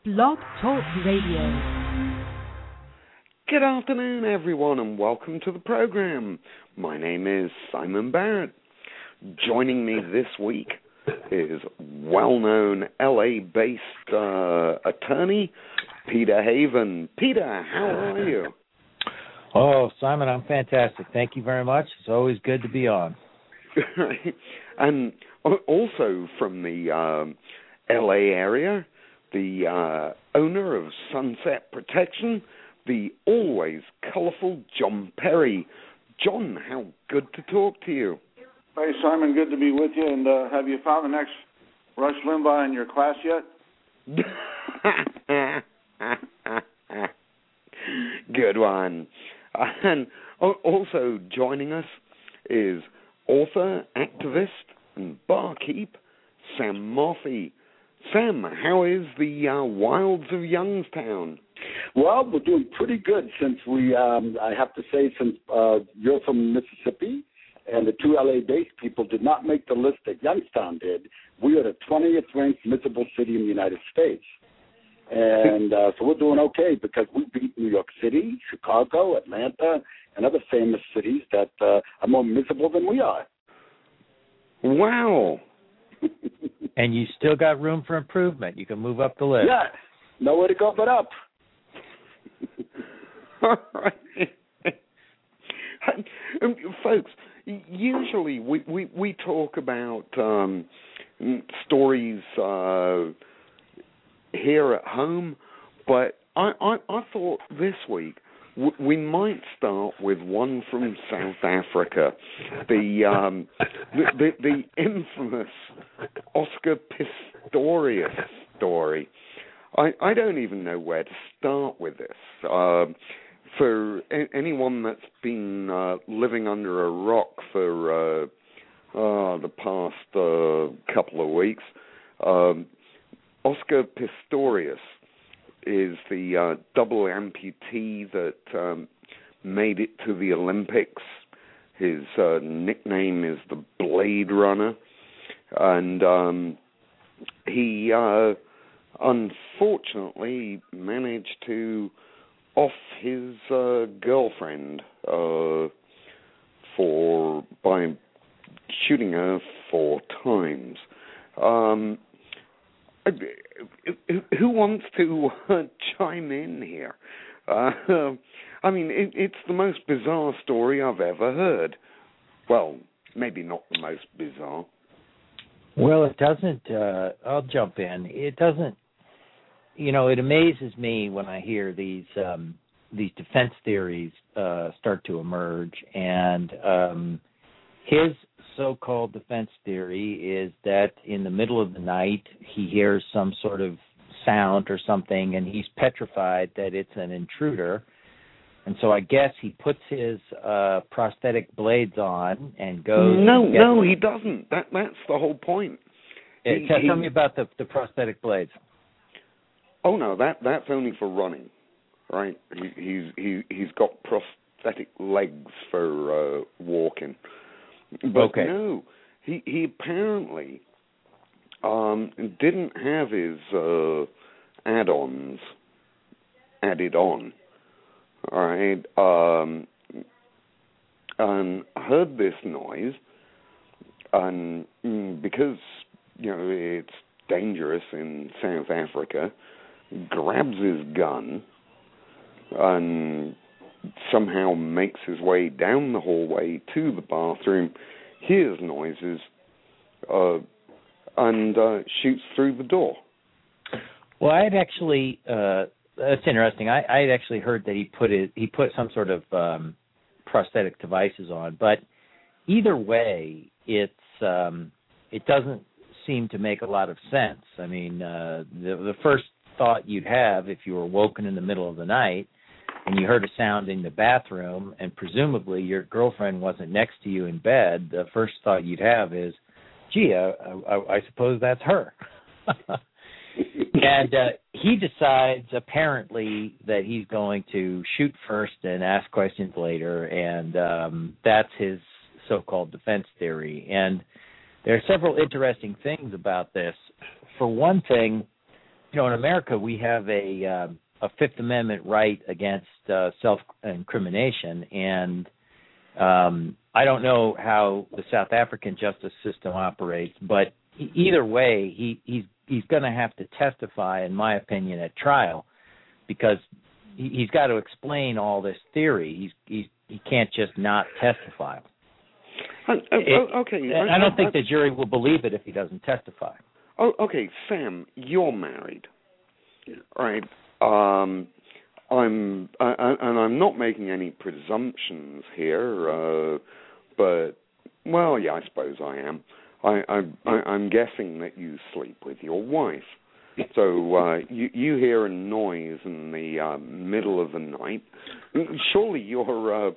Blog Talk Radio. Good afternoon, everyone, and welcome to the program. My name is Simon Barrett. Joining me this week is well-known LA-based attorney Peter Haven. Peter, how are you? Oh, Simon, I'm fantastic. Thank you very much. It's always good to be on. And also from the LA area, the owner of Sunset Protection, the always colorful John Perry. John, how good to talk to you. Hey, Simon, good to be with you. And have you found the next Rush Limbaugh in your class yet? Good one. And also joining us is author, activist, and barkeep Sam Morphy. Sam, how is the wilds of Youngstown? Well, we're doing pretty good since I have to say, since you're from Mississippi and the two LA-based people did not make the list that Youngstown did. We are the 20th ranked miserable city in the United States. And so we're doing okay because we beat New York City, Chicago, Atlanta, and other famous cities that are more miserable than we are. Wow. And you still got room for improvement. You can move up the list. Yeah, nowhere to go but up. All right. Folks, usually we talk about stories here at home, but I thought this week we might start with one from South Africa, the infamous Oscar Pistorius story. I don't even know where to start with this. For anyone that's been living under a rock for the past couple of weeks, Oscar Pistorius is the double amputee that made it to the Olympics. His nickname is the Blade Runner, and he unfortunately managed to off his girlfriend by shooting her 4 times. Who wants to chime in here? I mean, it's the most bizarre story I've ever heard. Well, maybe not the most bizarre. Well, it doesn't, I'll jump in. It doesn't, it amazes me when I hear these defense theories start to emerge. And his so-called defense theory is that in the middle of the night he hears some sort of sound or something, and he's petrified that it's an intruder. And so I guess he puts his prosthetic blades on and goes. No, he doesn't. That's the whole point. Tell me about the prosthetic blades. Oh no, that's only for running, right? He's got prosthetic legs for walking. But okay. No, he apparently didn't have his add-ons added on. All right, and heard this noise, and because it's dangerous in South Africa, grabs his gun and somehow makes his way down the hallway to the bathroom, hears noises, and shoots through the door. Well, I had actually that's interesting. I had actually heard that he put some sort of prosthetic devices on, but either way, it doesn't seem to make a lot of sense. I mean, the first thought you'd have if you were woken in the middle of the night and you heard a sound in the bathroom and presumably your girlfriend wasn't next to you in bed, the first thought you'd have is, gee, I suppose that's her. And he decides apparently that he's going to shoot first and ask questions later, and that's his so-called defense theory. And there are several interesting things about this. For one thing, in America we have a Fifth Amendment right against self-incrimination, and I don't know how the South African justice system operates, but either way, he's going to have to testify, in my opinion, at trial, because he's got to explain all this theory. He can't just not testify. Okay. I don't think the jury will believe it if he doesn't testify. Oh, okay, Sam, you're married, right? I'm not making any presumptions here, but well, yeah, I suppose I am. I'm guessing that you sleep with your wife. So you hear a noise in the middle of the night. Surely your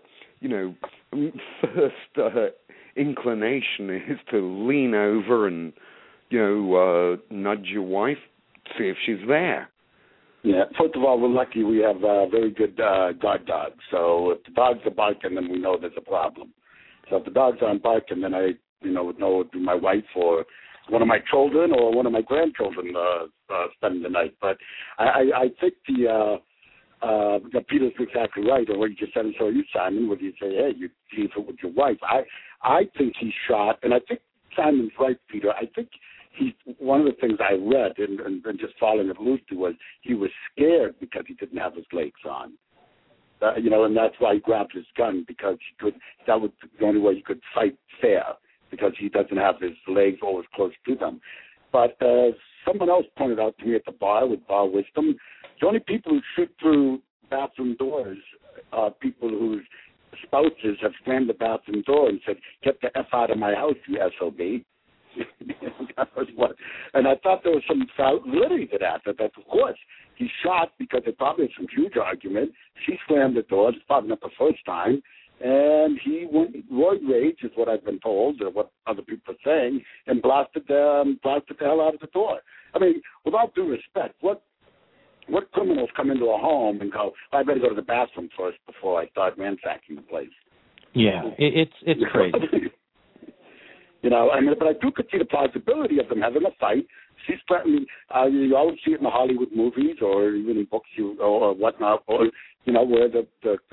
first inclination is to lean over and nudge your wife, see if she's there. Yeah. First of all, we're lucky we have very good guard dogs. So if the dogs are barking, then we know there's a problem. So if the dogs aren't barking, then I would know it would be my wife or one of my children or one of my grandchildren spending the night. But I think that Peter's exactly right, or what you just said, and so are you, Simon, where you say, hey, you leave it with your wife. I think he's shot, and I think Simon's right, Peter. I think one of the things I read and just following it loosely was he was scared because he didn't have his legs on. And that's why he grabbed his gun, because that was the only way he could fight fair, because he doesn't have his legs always close to them. But someone else pointed out to me at the bar with Bar Wisdom, the only people who shoot through bathroom doors are people whose spouses have slammed the bathroom door and said, get the F out of my house, you SOB. That was what. And I thought there was some validity to that of course, he shot because there probably was some huge argument. She slammed the door. It's probably not the first time. And he went roid rage, is what I've been told, or what other people are saying, and blasted the hell out of the door. I mean, with all due respect, what criminals come into a home and go, I better go to the bathroom first before I start ransacking the place? Yeah, it's crazy. But I do could see the possibility of them having a fight. She's threatening. You always see it in the Hollywood movies, or even in books, or whatnot, or where the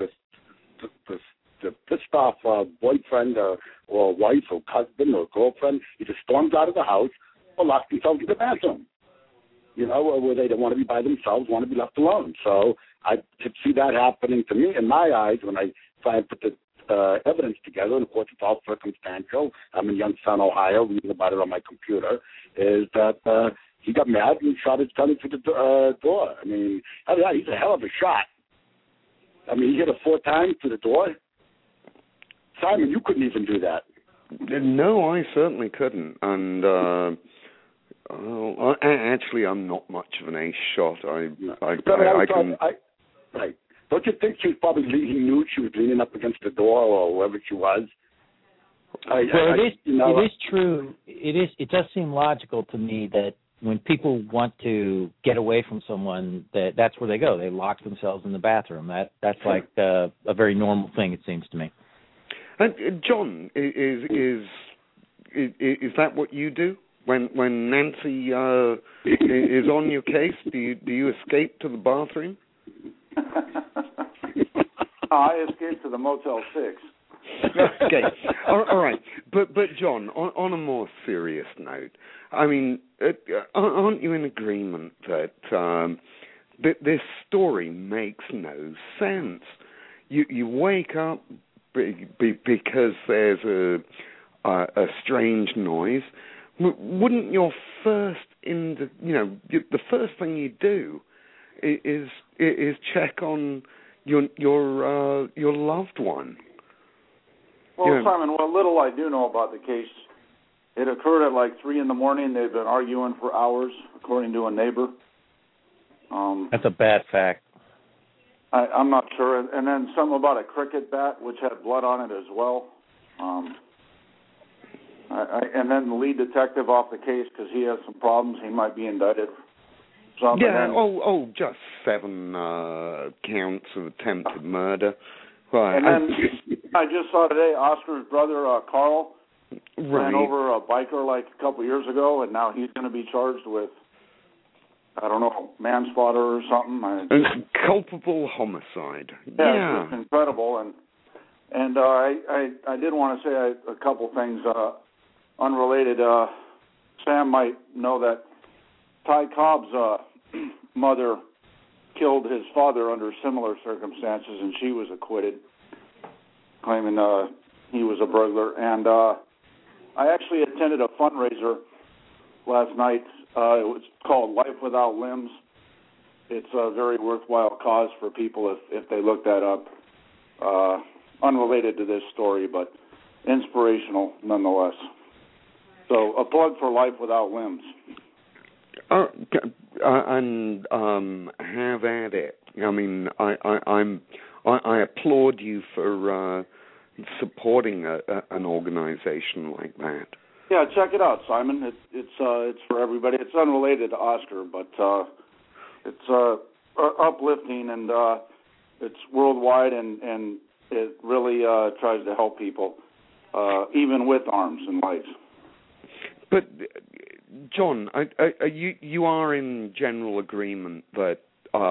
pissed off boyfriend or wife or husband or girlfriend either storms out of the house or locks themselves in the bathroom. Where they don't want to be by themselves, want to be left alone. So I could see that happening to me in my eyes when I try and put the evidence together, and of course it's all circumstantial. I'm in Youngstown, Ohio, reading about it on my computer, is that he got mad and shot his gun through the door. I mean, he's a hell of a shot. I mean, he hit it 4 times through the door. Simon, you couldn't even do that. No, I certainly couldn't. And actually, I'm not much of an ace shot. I can. Right. Don't you think he knew she was leaning up against the door or wherever she was? It is true. It does seem logical to me that when people want to get away from someone, that's where they go. They lock themselves in the bathroom. That's like a very normal thing, it seems to me. John, is that what you do when Nancy is on your case? Do you escape to the bathroom? I escaped to the Motel 6. Okay, all right. But John, on a more serious note, I mean, aren't you in agreement that this story makes no sense? You wake up because there's a strange noise. Wouldn't your first the first thing you do is check on your loved one? Well, Simon, what little I do know about the case, it occurred at like 3 a.m. They've been arguing for hours, according to a neighbor. That's a bad fact. I'm not sure. And then something about a cricket bat, which had blood on it as well. And then the lead detective off the case, because he has some problems, he might be indicted. Just 7 counts of attempted murder. Right. And then I just saw today Oscar's brother, Carl, ran over a biker like a couple years ago, and now he's going to be charged with I don't know, manslaughter or something. Culpable homicide. Yeah, it's incredible. And I did want to say a couple things unrelated. Sam might know that Ty Cobb's mother killed his father under similar circumstances, and she was acquitted, claiming he was a burglar. And I actually attended a fundraiser last night. It was called Life Without Limbs. It's a very worthwhile cause for people if they look that up. Unrelated to this story, but inspirational nonetheless. So a plug for Life Without Limbs. And have at it. I mean, I applaud you for supporting an organization like that. Yeah, check it out, Simon. It's for everybody. It's unrelated to Oscar, but it's uplifting, and it's worldwide, and it really tries to help people, even with arms and legs. But John, you are in general agreement that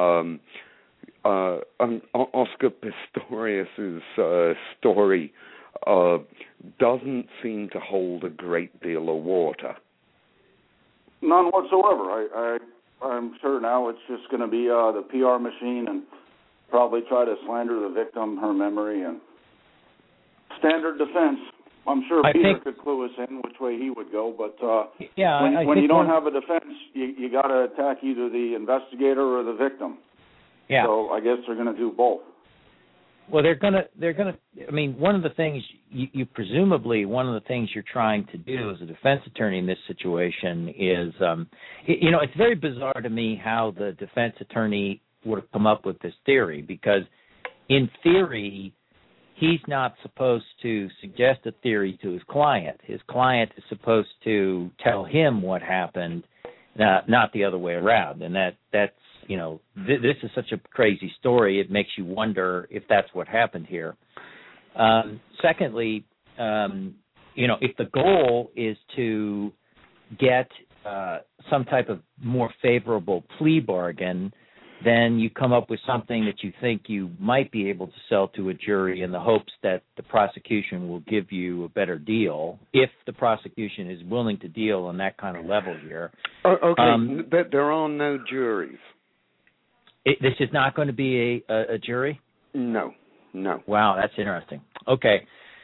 Oscar Pistorius's story doesn't seem to hold a great deal of water. None whatsoever. I'm sure now it's just going to be the PR machine and probably try to slander the victim, her memory, and standard defense. I'm sure Peter could clue us in which way he would go, but when you don't have a defense, you got to attack either the investigator or the victim. Yeah. So I guess they're going to do both. Well, they're gonna. I mean, one of the things you presumably one of the things you're trying to do as a defense attorney in this situation is, it's very bizarre to me how the defense attorney would have come up with this theory, because in theory he's not supposed to suggest a theory to his client. His client is supposed to tell him what happened, not the other way around. And that's this is such a crazy story, it makes you wonder if that's what happened here. Secondly, if the goal is to get some type of more favorable plea bargain, then you come up with something that you think you might be able to sell to a jury in the hopes that the prosecution will give you a better deal, if the prosecution is willing to deal on that kind of level here. Okay, there are no juries. This is not going to be a jury? No. Wow, that's interesting. Okay.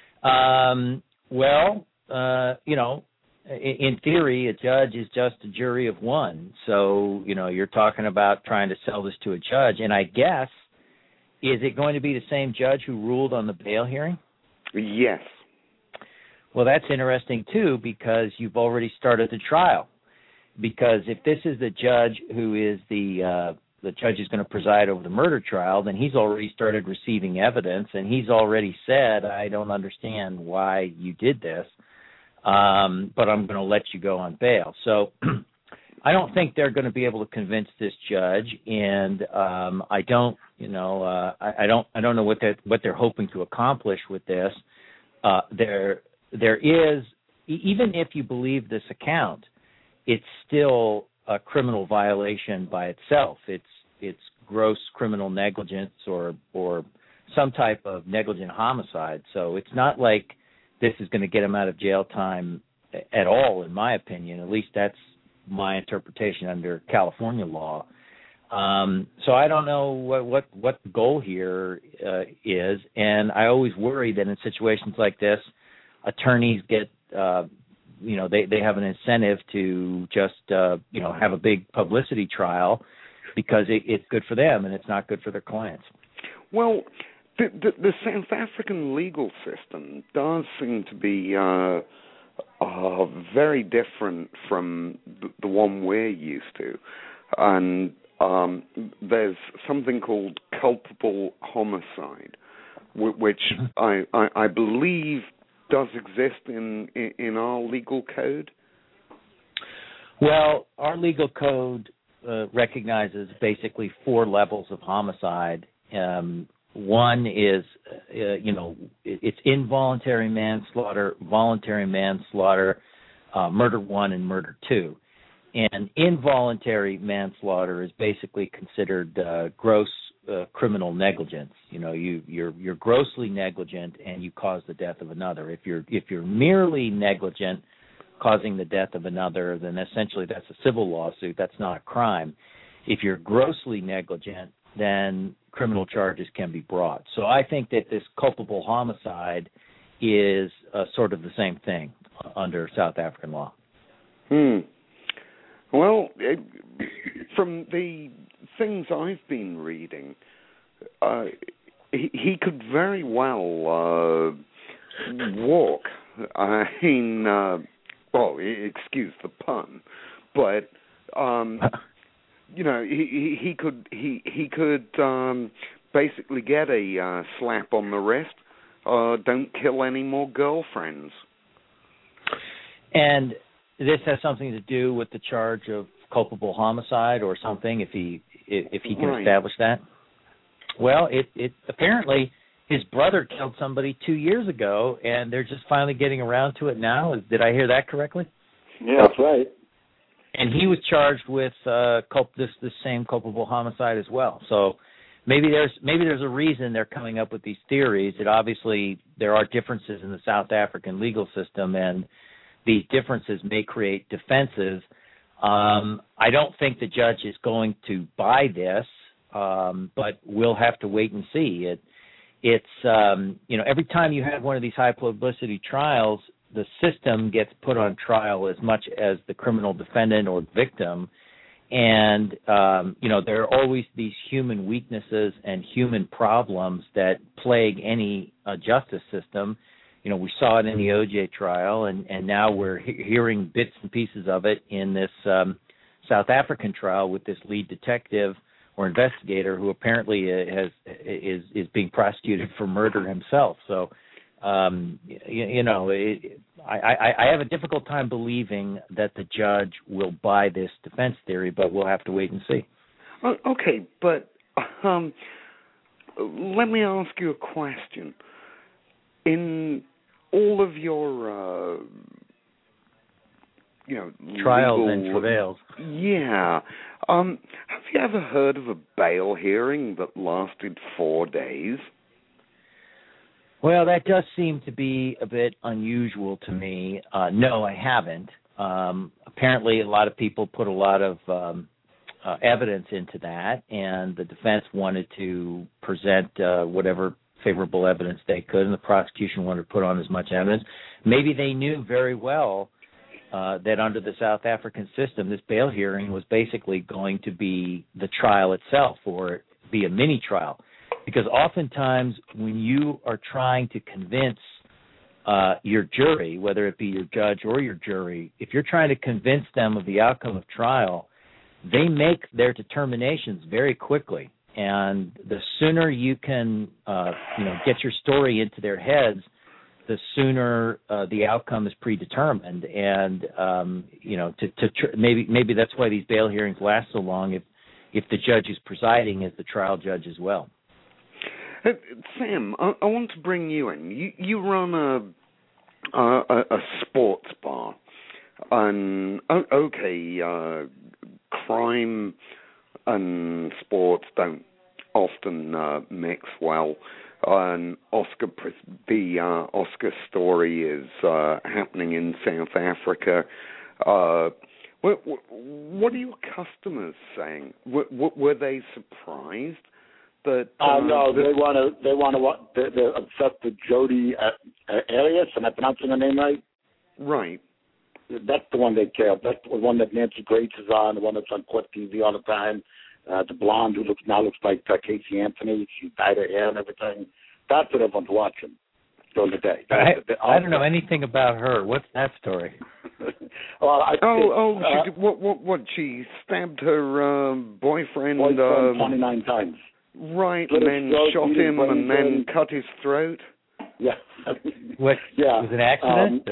In theory, a judge is just a jury of one. So, you're talking about trying to sell this to a judge. And I guess, is it going to be the same judge who ruled on the bail hearing? Yes. Well, that's interesting, too, because you've already started the trial. Because if this is the judge who is the judge is going to preside over the murder trial, then he's already started receiving evidence, and he's already said, I don't understand why you did this, but I'm going to let you go on bail. So I don't think they're going to be able to convince this judge, and I don't know what they're hoping to accomplish with this. There is, even if you believe this account, it's still a criminal violation by itself. It's gross criminal negligence or some type of negligent homicide. So it's not like this is going to get him out of jail time at all, in my opinion. At least that's my interpretation under California law. So I don't know what the goal here is, and I always worry that in situations like this, attorneys get they have an incentive to just have a big publicity trial because it's good for them and it's not good for their clients. Well, the South African legal system does seem to be very different from the one we're used to, and there's something called culpable homicide, which I believe does exist in our legal code? Well, our legal code recognizes basically 4 levels of homicide. One is, it's involuntary manslaughter, voluntary manslaughter, murder 1, and murder 2. And involuntary manslaughter is basically considered gross criminal negligence. You know, you're grossly negligent and you cause the death of another. If you're merely negligent, causing the death of another, then essentially that's a civil lawsuit. That's not a crime. If you're grossly negligent, then criminal charges can be brought. So I think that this culpable homicide is sort of the same thing under South African law. Well, from the things I've been reading, he could very well walk. I mean, well, excuse the pun, but you know, he could basically get a slap on the wrist. Don't kill any more girlfriends. And this has something to do with the charge of culpable homicide or something, if he can establish that. Well, it apparently his brother killed somebody 2 years ago, and they're just finally getting around to it now. Did I hear that correctly? Yeah, that's right. And he was charged with this same culpable homicide as well. So maybe there's a reason they're coming up with these theories. That obviously there are differences in the South African legal system, and these differences may create defenses. I don't think the judge is going to buy this, but we'll have to wait and see. It's you know, every time you have one of these high publicity trials, the system gets put on trial as much as the criminal defendant or victim. And, you know, there are always these human weaknesses and human problems that plague any justice system. You know, we saw it in the O.J. trial, and now we're hearing bits and pieces of it in this South African trial with this lead detective or investigator who apparently is being prosecuted for murder himself. So, you know, I have a difficult time believing that the judge will buy this defense theory, but we'll have to wait and see. Okay, but let me ask you a question. In all of your, you know, trials legal, and travails. Yeah. Have you ever heard of a bail hearing that lasted 4 days? Well, that does seem to be a bit unusual to me. No, I haven't. Apparently, a lot of people put a lot of evidence into that, and the defense wanted to present whatever favorable evidence they could, and the prosecution wanted to put on as much evidence. Maybe they knew very well that under the South African system, this bail hearing was basically going to be the trial itself, or be a mini trial. Because oftentimes when you are trying to convince your jury, whether it be your judge or your jury, if you're trying to convince them of the outcome of trial, they make their determinations very quickly. And the sooner you can, get your story into their heads, the sooner the outcome is predetermined. And maybe that's why these bail hearings last so long. If the judge who's presiding is the trial judge as well. Sam, I want to bring you in. You run a sports bar, and crime and sports don't often mix well. And the Oscar story is happening in South Africa. What are your customers saying? Were they surprised that? No, they're obsessed with Jodi Arias. Am I pronouncing her name right? Right. That's the one they care. That's the one that Nancy Grace is on, the one that's on Court TV all the time. The blonde who looks like Casey Anthony. She dyed her hair and everything. That's what everyone's watching during the day. I don't know anything about her. What's that story? She stabbed her boyfriend 29 times. Right, and then shot him and then cut his throat. Yeah. What? Yeah. Was it an accident?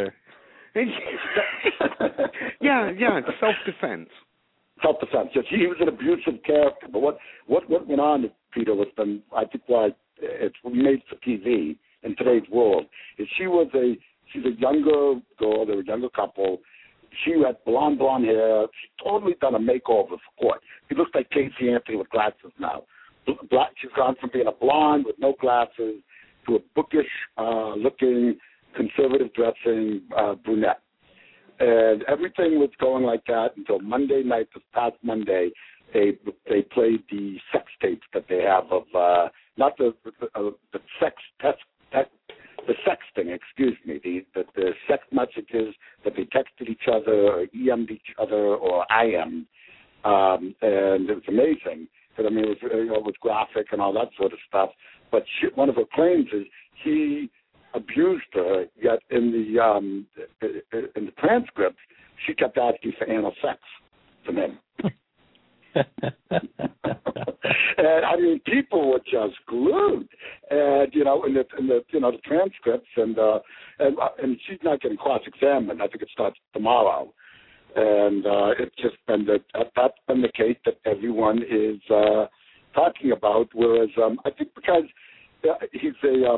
Yeah, self-defense. Self-defense. Yes, he was an abusive character. But what went on, Peter, was been, I think why it's made for TV in today's world, is she's a younger girl, they were a younger couple. She had blonde hair. She's totally done a makeover for Court. He looks like Casey Anthony with glasses now. She's gone from being a blonde with no glasses to a bookish looking, conservative dressing brunette. And everything was going like that until Monday night, this past Monday. They played the sex tapes that they have of not the sexting, excuse me, the sex messages that they texted each other or EM'd each other or IM'd, and it was amazing. Because, I mean, it was graphic and all that sort of stuff. But one of her claims is he abused her, yet in the transcript, she kept asking for anal sex from him. And I mean, people were just glued, and in the transcripts, and she's not getting cross-examined. I think it starts tomorrow, and it's just been that's been the case that everyone is talking about. Whereas I think because he's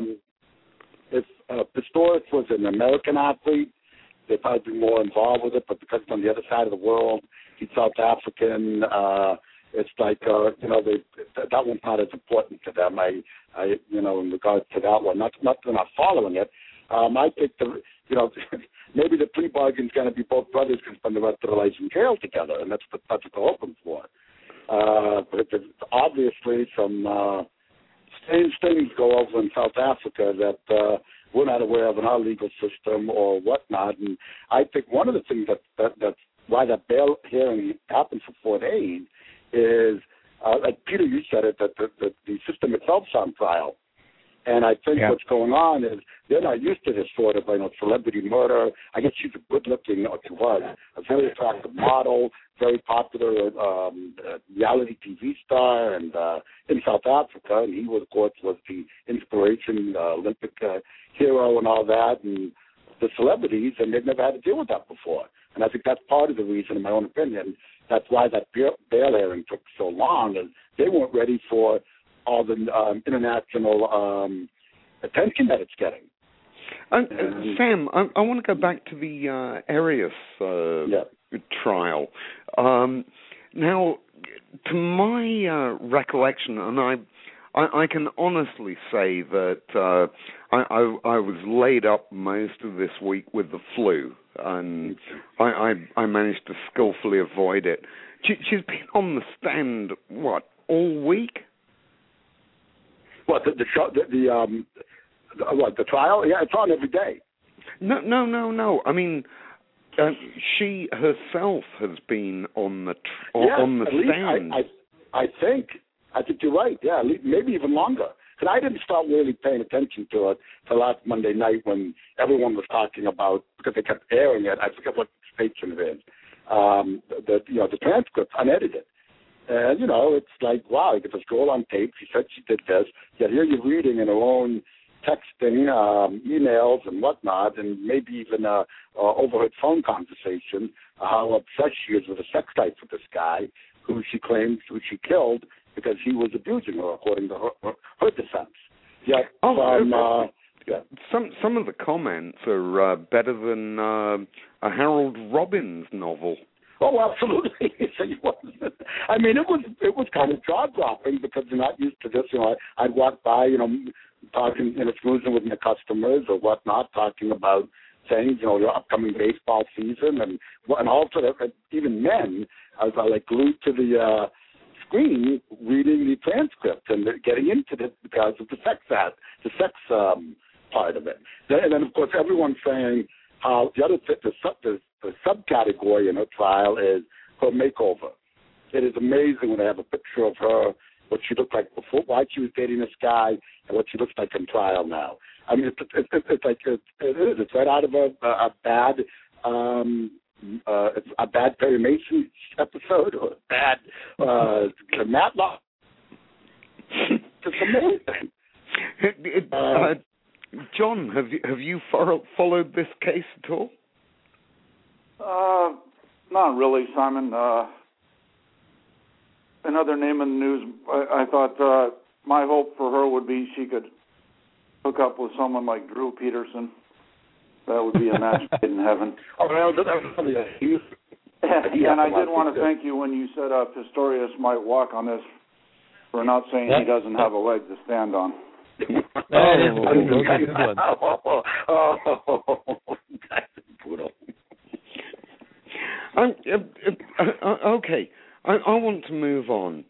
if Pistorius was an American athlete, they'd probably be more involved with it. But because it's on the other side of the world, he's South African. It's like that one's not as important to them. I in regards to that one, not they're not following it. I think maybe the plea bargain's going to be both brothers can spend the rest of their lives in jail together, and that's what they're hoping for. But there's obviously some strange things go over in South Africa that we're not aware of in our legal system or whatnot. And I think one of the things that's why that bail hearing happens for 4 days is, like Peter, you said it, that the system itself is on trial. And I think what's going on is they're not used to this sort of celebrity murder. I guess she's a good-looking, or she was, a very attractive model, very popular reality TV star, and in South Africa. And he, of course, was the inspiration, Olympic hero and all that, and the celebrities, and they've never had to deal with that before. And I think that's part of the reason, in my own opinion, that's why that bail hearing took so long, is they weren't ready for all the international attention that it's getting. Sam, I want to go back to the Arias trial. Now, to my recollection, and I can honestly say that I was laid up most of this week with the flu, and I managed to skillfully avoid it. She's been on the stand, all week? What, the trial? Yeah, it's on every day. No. I mean, she herself has been on the stand. I think you're right. Yeah, maybe even longer. Because I didn't start really paying attention to it till last Monday night when everyone was talking about, because they kept airing it. I forget what station it is. The transcript unedited. And, it's like, wow, you get this girl on tape. She said she did this. Yet here you're reading in her own texting, emails and whatnot, and maybe even overheard phone conversation, how obsessed she is with a sex life with this guy who she claims she killed because he was abusing her, according to her defense. Yet, some of the comments are better than a Harold Robbins novel. Oh, absolutely. I mean, it was kind of jaw-dropping because you're not used to this. I'd walk by, talking, schmoozing with my customers or whatnot, talking about things, the upcoming baseball season, and also even men are like glued to the screen reading the transcript and getting into it because of the sex part of it. And then, of course, everyone's saying how the subcategory in her trial is her makeover. It is amazing when they have a picture of her, what she looked like before, why she was dating this guy, and what she looks like in trial now. I mean, it's right out of a bad Perry Mason episode or a bad Matlock. It's amazing. John, have you followed this case at all? Not really, Simon. Another name in the news, I thought my hope for her would be she could hook up with someone like Drew Peterson. That would be a match made in heaven. Oh, well, that was probably a huge. And I did want to thank you when you said Pistorius might walk on this for not saying he doesn't have a leg to stand on. That is a good one. That's brutal. Okay, I want to move on.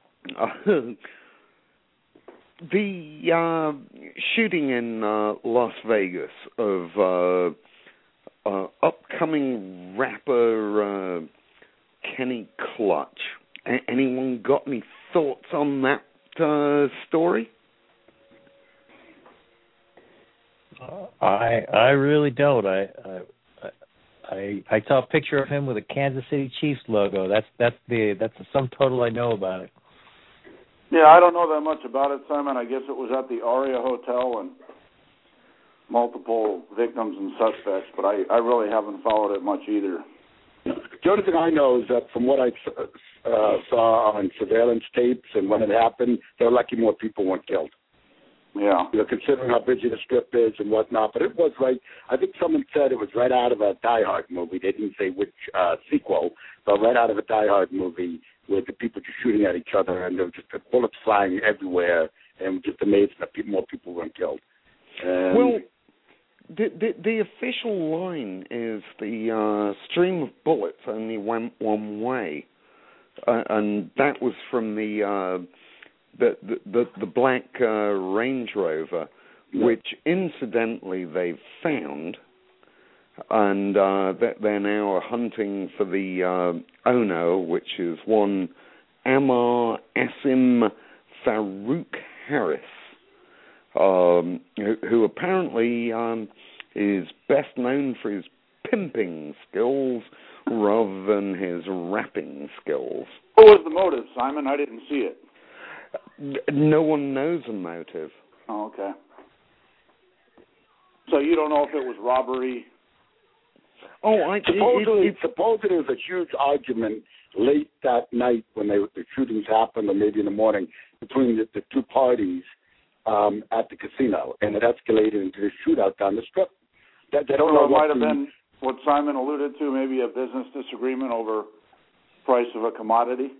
The shooting in Las Vegas of upcoming rapper Kenny Clutch. Anyone got any thoughts on that story? I really don't. I saw a picture of him with a Kansas City Chiefs logo. That's the sum total I know about it. Yeah, I don't know that much about it, Simon. I guess it was at the Aria Hotel and multiple victims and suspects, but I really haven't followed it much either. The only thing I know is that from what I saw on surveillance tapes and when it happened, they're lucky more people weren't killed. Yeah. You know, considering how busy the strip is and whatnot. But it was right. I think someone said it was right out of a Die Hard movie. They didn't say which sequel, but right out of a Die Hard movie with the people just shooting at each other and there were just bullets flying everywhere and just amazing that more people weren't killed. Well, the official line is the stream of bullets only went one way, and that was from the black Range Rover, which incidentally they've found, and they're now hunting for the owner, which is one Ammar Asim Farouk Harris, who apparently is best known for his pimping skills rather than his rapping skills. What was the motive, Simon? I didn't see it. No one knows a motive. Oh, okay. So you don't know if it was robbery? Oh, supposedly there was a huge argument late that night when the shootings happened, or maybe in the morning, between the two parties at the casino, and it escalated into a shootout down the strip. They don't know. It might have been what Simon alluded to, maybe a business disagreement over price of a commodity.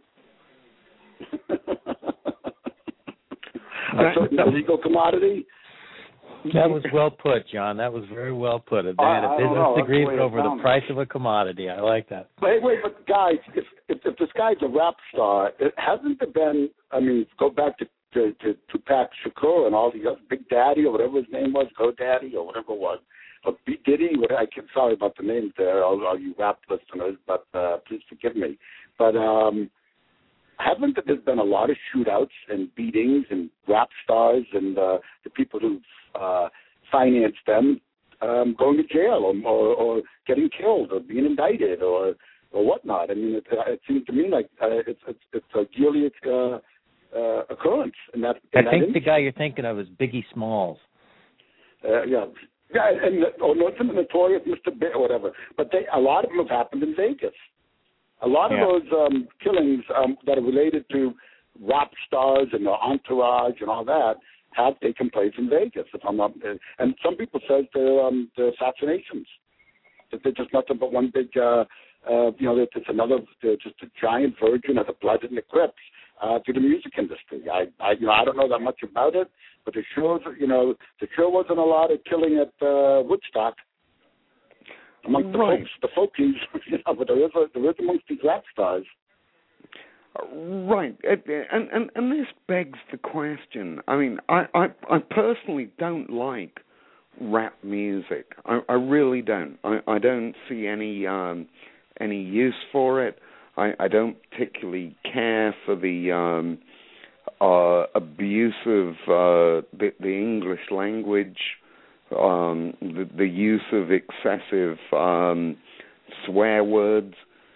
A certain illegal commodity. That was well put, John. That was very well put. They had a business agreement over the price of a commodity. I like that. Wait, but guys, if this guy's a rap star, hasn't there been? I mean, go back to Tupac Shakur and all the Big Daddy or whatever his name was, GoDaddy or whatever it was, or B Diddy. Sorry about the names there, all you rap listeners, but please forgive me. But haven't there been a lot of shootouts and beatings and rap stars and the people who financed them going to jail or getting killed or being indicted or whatnot? I mean, it seems to me like it's a yearly occurrence. I think the guy you're thinking of is Biggie Smalls. Yeah, and the notorious Mr. Big or whatever. But a lot of them have happened in Vegas. A lot of those killings that are related to rap stars and their entourage and all that have taken place in Vegas. If I'm not, and some people say they're assassinations. That they're just nothing but one big, that it's just a giant version of the Blood and the Crips to the music industry. I don't know that much about it, but there sure wasn't a lot of killing at Woodstock. Amongst the folkies, but there is amongst these rap stars. Right, and this begs the question. I mean, I personally don't like rap music. I really don't. I don't see any use for it. I don't particularly care for the abuse of the English language. The use of excessive swear words,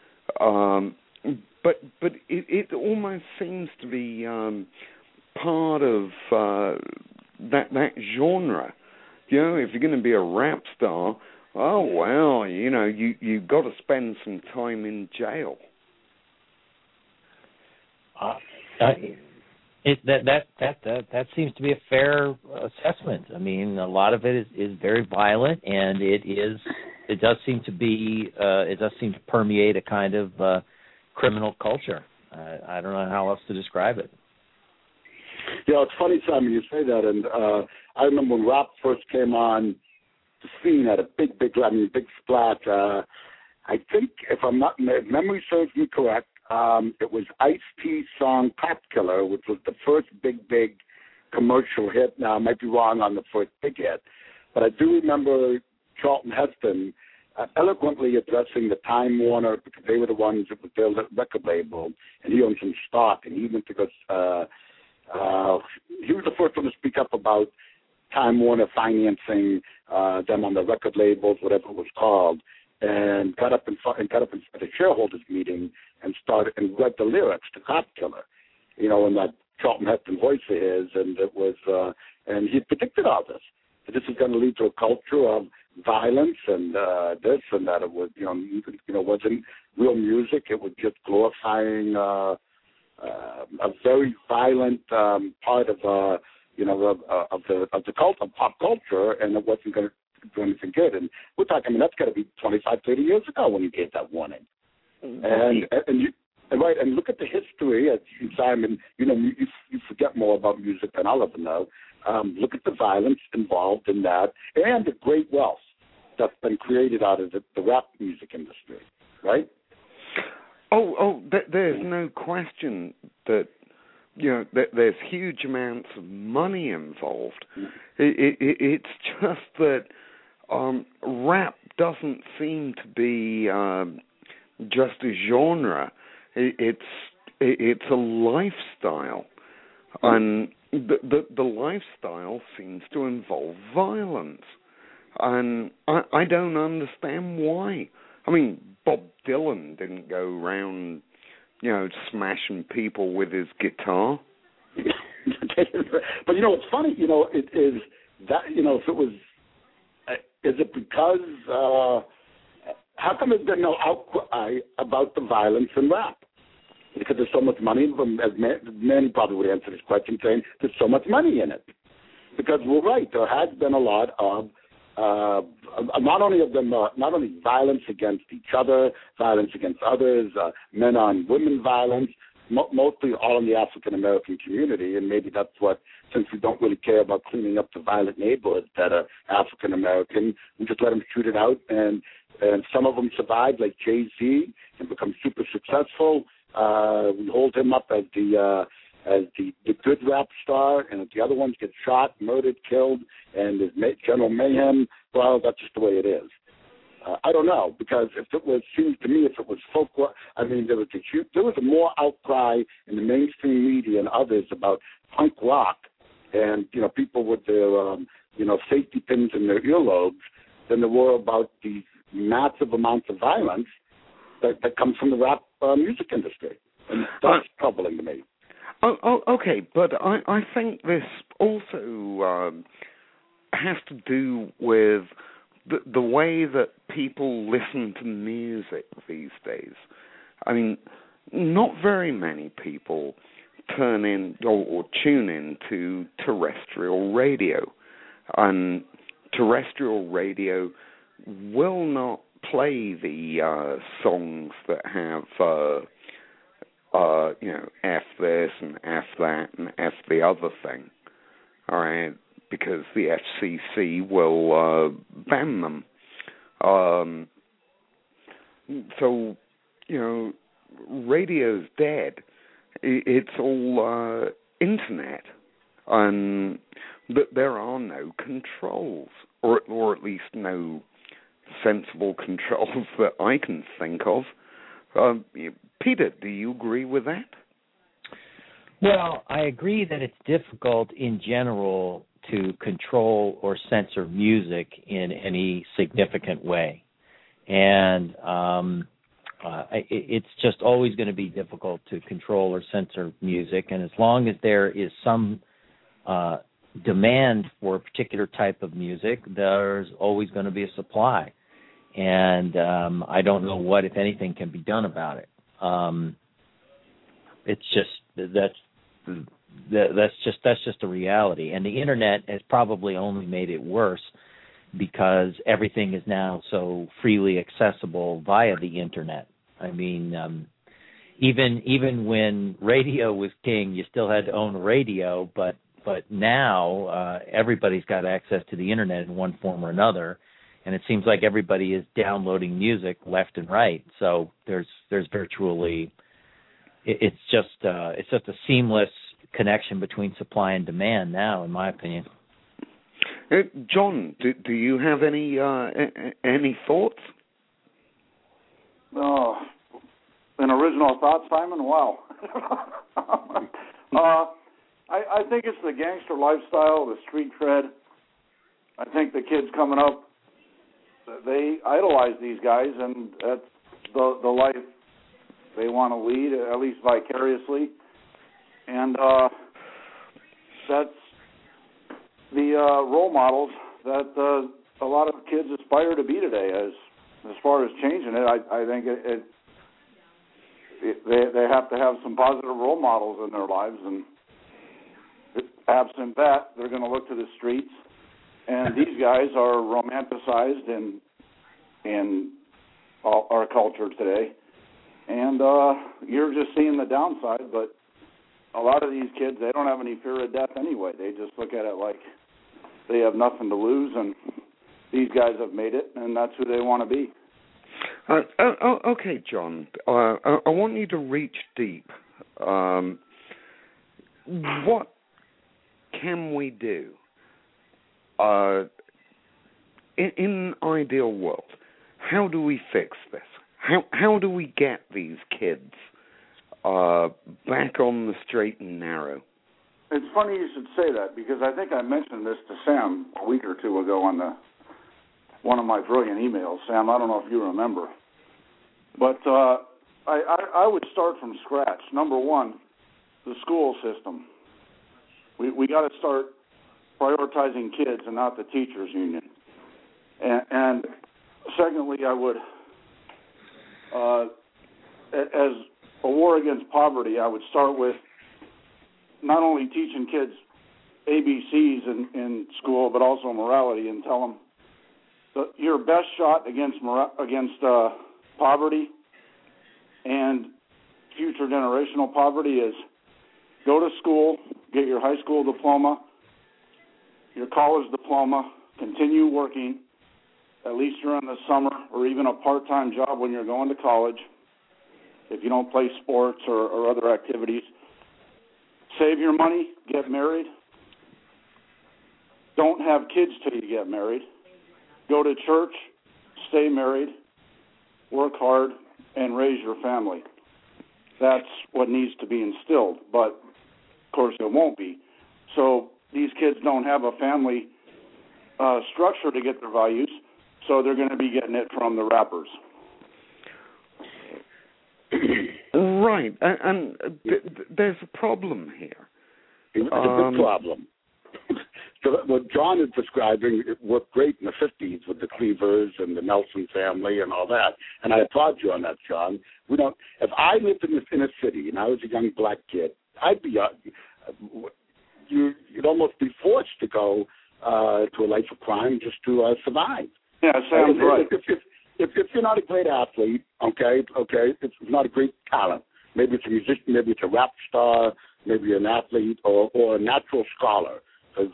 but it almost seems to be part of that genre. You know, if you're going to be a rap star, oh well, you've got to spend some time in jail. That seems to be a fair assessment. I mean, a lot of it is very violent, and it does seem to permeate a kind of criminal culture. I don't know how else to describe it. You know, it's funny, Simon, you say that, and I remember when rap first came on the scene at a big splat. I think, if memory serves me correct, it was Ice-T's song "Cop Killer," which was the first big commercial hit. Now, I might be wrong on the first big hit, but I do remember Charlton Heston eloquently addressing the Time Warner, because they were the ones that was their record label, and he owned some stock, and he went to go. He was the first one to speak up about Time Warner financing them on the record labels, whatever it was called, and got up in the shareholders meeting and read the lyrics to "Cop Killer," you know, in that Charlton Heston voice of his, and it was and he predicted all this. That this is going to lead to a culture of violence and this and that. It was wasn't real music. It was just glorifying a very violent part of the cult of pop culture, and it wasn't going to do anything good. And we're talking, I mean, that's got to be 25, 30 years ago when you gave that warning. And look at the history, Simon. You know, you forget more about music than I'll ever know. Look at the violence involved in that, and the great wealth that's been created out of the rap music industry, right? There's no question that, you know, there's huge amounts of money involved. It's just that rap doesn't seem to be just a genre. It's a lifestyle, and the lifestyle seems to involve violence, and I don't understand why. I mean, Bob Dylan didn't go around, you know, smashing people with his guitar. But, you know, what's funny, you know, it is that, you know, if it was, is it because, how come there's been no outcry about the violence in rap? Because there's so much money, as Manny probably would answer this question saying there's so much money in it. Because we're right, there has been a lot of not only violence against each other, violence against others, men on women violence, mostly all in the African American community, and maybe that's what, since we don't really care about cleaning up the violent neighborhoods that are African American, we just let them shoot it out, and some of them survive, like Jay-Z, and become super successful. We hold him up as the good rap star, and if the other ones get shot, murdered, killed, and there's general mayhem, well, that's just the way it is. I don't know, because seems to me if it was folklore, I mean, there was a more outcry in the mainstream media and others about punk rock and, you know, people with their, safety pins in their earlobes than there were about these massive amounts of violence that comes from the rap music industry. And that's troubling to me. Okay, but I think this also has to do with the way that people listen to music these days. I mean, not very many people turn in or tune in to terrestrial radio, and terrestrial radio will not play the songs that have F this and F that and F the other thing, all right, because the FCC will ban them. So, you know, radio's dead. It's all internet, and there are no controls, or at least no sensible controls that I can think of. Peter, do you agree with that? Well, I agree that it's difficult in general to control or censor music in any significant way. And it's just always going to be difficult to control or censor music. And as long as there is some demand for a particular type of music, there's always going to be a supply. And I don't know what, if anything, can be done about it. It's just that's that's just a reality. And the internet has probably only made it worse because everything is now so freely accessible via the internet. I mean, even when radio was king, you still had to own a radio, but now everybody's got access to the internet in one form or another, and it seems like everybody is downloading music left and right. So there's virtually it's just a seamless connection between supply and demand now, in my opinion. John, do you have any thoughts? An original thought, Simon? Wow. I think it's the gangster lifestyle, the street cred. I think the kids coming up, they idolize these guys, and that's the life they want to lead, at least vicariously. And that's the role models that a lot of kids aspire to be today. As far as changing it, I think they have to have some positive role models in their lives, and absent that, they're going to look to the streets. And these guys are romanticized in our culture today. And you're just seeing the downside, but a lot of these kids, they don't have any fear of death anyway. They just look at it like they have nothing to lose, and these guys have made it, and that's who they want to be. Okay, John, I want you to reach deep. What can we do in an ideal world? How do we fix this? How do we get these kids back on the straight and narrow? It's funny you should say that, because I think I mentioned this to Sam a week or two ago on one of my brilliant emails. Sam, I don't know if you remember. But I would start from scratch. Number one, the school system. We got to start prioritizing kids and not the teachers' union. And secondly, I would, as a war against poverty, I would start with not only teaching kids ABCs in school, but also morality, and tell them your best shot against poverty and future generational poverty is go to school, get your high school diploma, your college diploma, continue working, at least during the summer, or even a part-time job when you're going to college, if you don't play sports or other activities. Save your money, get married. Don't have kids till you get married. Go to church, stay married, work hard, and raise your family. That's what needs to be instilled, but of course it won't be. So these kids don't have a family structure to get their values, so they're going to be getting it from the rappers. Right, and there's a problem here. It's a big problem. So what John is describing, it worked great in the 50s with the Cleavers and the Nelson family and all that. And I applaud you on that, John. If I lived in a city and I was a young black kid, I'd be you'd almost be forced to go to a life of crime just to survive. Yeah, sounds right. If you're not a great athlete, okay, it's not a great talent. Maybe it's a musician, maybe it's a rap star, maybe an athlete or a natural scholar. I'd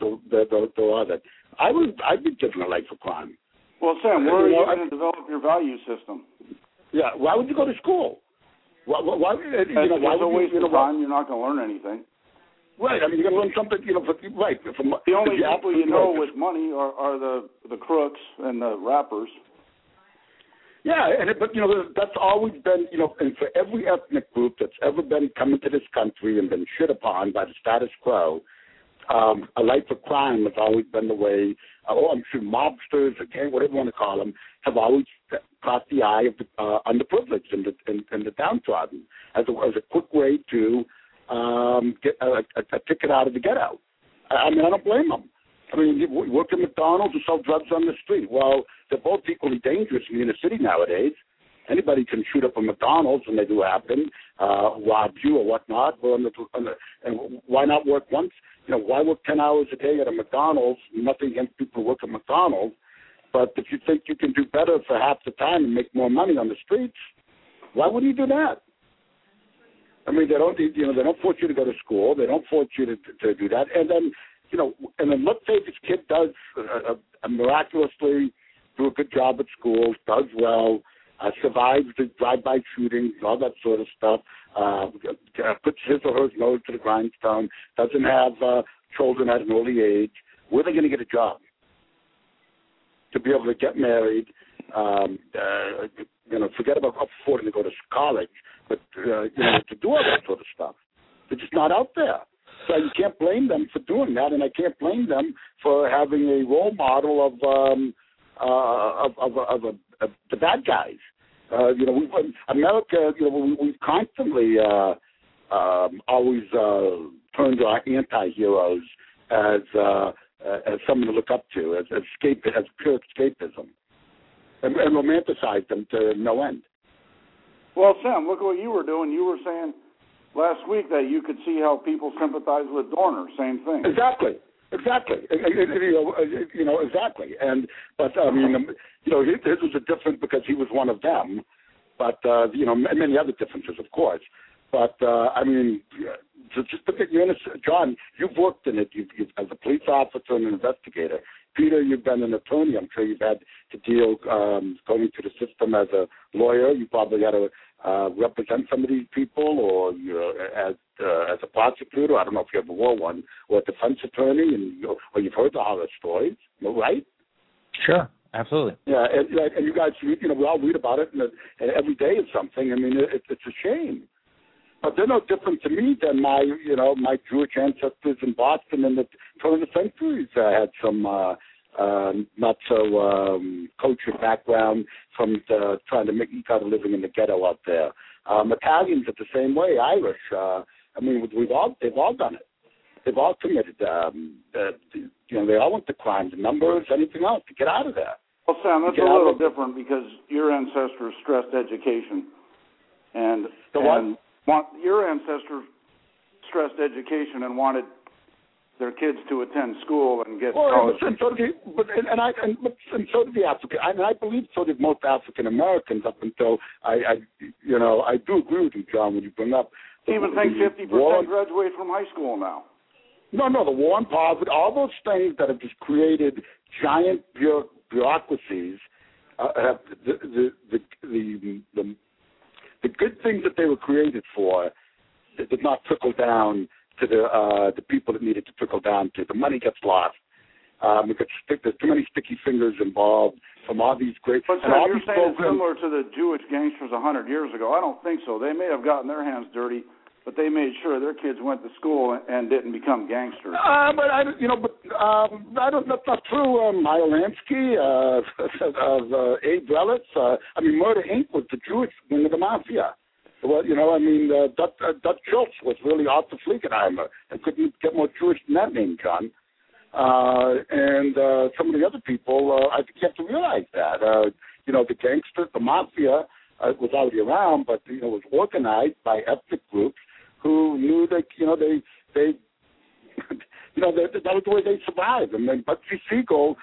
be given a life of crime. Well, Sam, where are you going to develop your value system? Yeah, why would you go to school? Why would you? It's a waste of time. You're not going to learn anything. Right. I mean, you're going to learn something. Right. The only people you know with money are the crooks and the rappers. Yeah, but that's always been and for every ethnic group that's ever been coming to this country and been shit upon by the status quo. A life of crime has always been the way, I'm sure mobsters, again, whatever you want to call them, have always caught the eye of the underprivileged and the downtrodden as a quick way to get a ticket out of the ghetto. I mean, I don't blame them. I mean, you work at McDonald's or sell drugs on the street. Well, they're both equally dangerous in the inner city nowadays. anybody can shoot up a McDonald's, and they do happen, rob you or whatnot. Well, and why not work once? Why work 10 hours a day at a McDonald's? Nothing against people who work at McDonald's, but if you think you can do better for half the time and make more money on the streets, why wouldn't you do that? I mean, they don't force you to go to school. They don't force you to do that. And then let's say this kid does miraculously do a good job at school, does well, survives the drive-by shootings, all that sort of stuff, puts his or her nose to the grindstone, doesn't have children at an early age. Where are they going to get a job? To be able to get married, forget about affording to go to college, but to do all that sort of stuff. They're just not out there. So you can't blame them for doing that, and I can't blame them for having a role model of the bad guys. America, we've constantly always turned to our anti-heroes as someone to look up to, as pure escapism, and romanticize them to no end. Well, Sam, look what you were doing. You were saying last week that you could see how people sympathize with Dorner. Same thing. Exactly. Exactly. But I mean, his was a different because he was one of them. But many other differences, of course. But I mean, just look at John. You've worked in it. You've as a police officer and an investigator. Peter, you've been an attorney. I'm sure you've had to deal going through the system as a lawyer. You probably had to represent some of these people, or as a prosecutor. I don't know if you ever were one, or a defense attorney, or you've heard the horror stories, right? Sure, absolutely. Yeah, and you guys, we all read about it, and every day is something. I mean, it's a shame. But they're no different to me than my Jewish ancestors in Boston in the turn of the centuries had some not so cultured background from trying to make each other living in the ghetto out there. Italians are the same way. Irish. They've all done it. They've all committed. They all went to crimes, numbers, anything else to get out of there. Well, Sam, that's a little different because your ancestors stressed education, and your ancestors stressed education and wanted their kids to attend school and get college. And so did so did the African. I believe so did most African Americans up until I do agree with you, John, when you bring up. Even think 50% graduate from high school now. No, the war on poverty, all those things that have just created giant bureaucracies have the good things that they were created for did not trickle down to the people that needed to trickle down to. The money gets lost. There's too many sticky fingers involved from all these great. But Sam, you're saying it's similar to the Jewish gangsters 100 years ago. I don't think so. They may have gotten their hands dirty, but they made sure their kids went to school and didn't become gangsters. That's not true. Meyer Lansky, Abe Relis. Murder Inc. was the Jewish wing of the mafia. Well, Dutch Schultz was really Arthur Fleegenheimer, and couldn't get more Jewish than that name, John. And some of the other people, I think you have to realize that. The gangsters, the mafia was already around, but was organized by ethnic groups who knew that they that was the way they survived. And then Bugsy Siegel,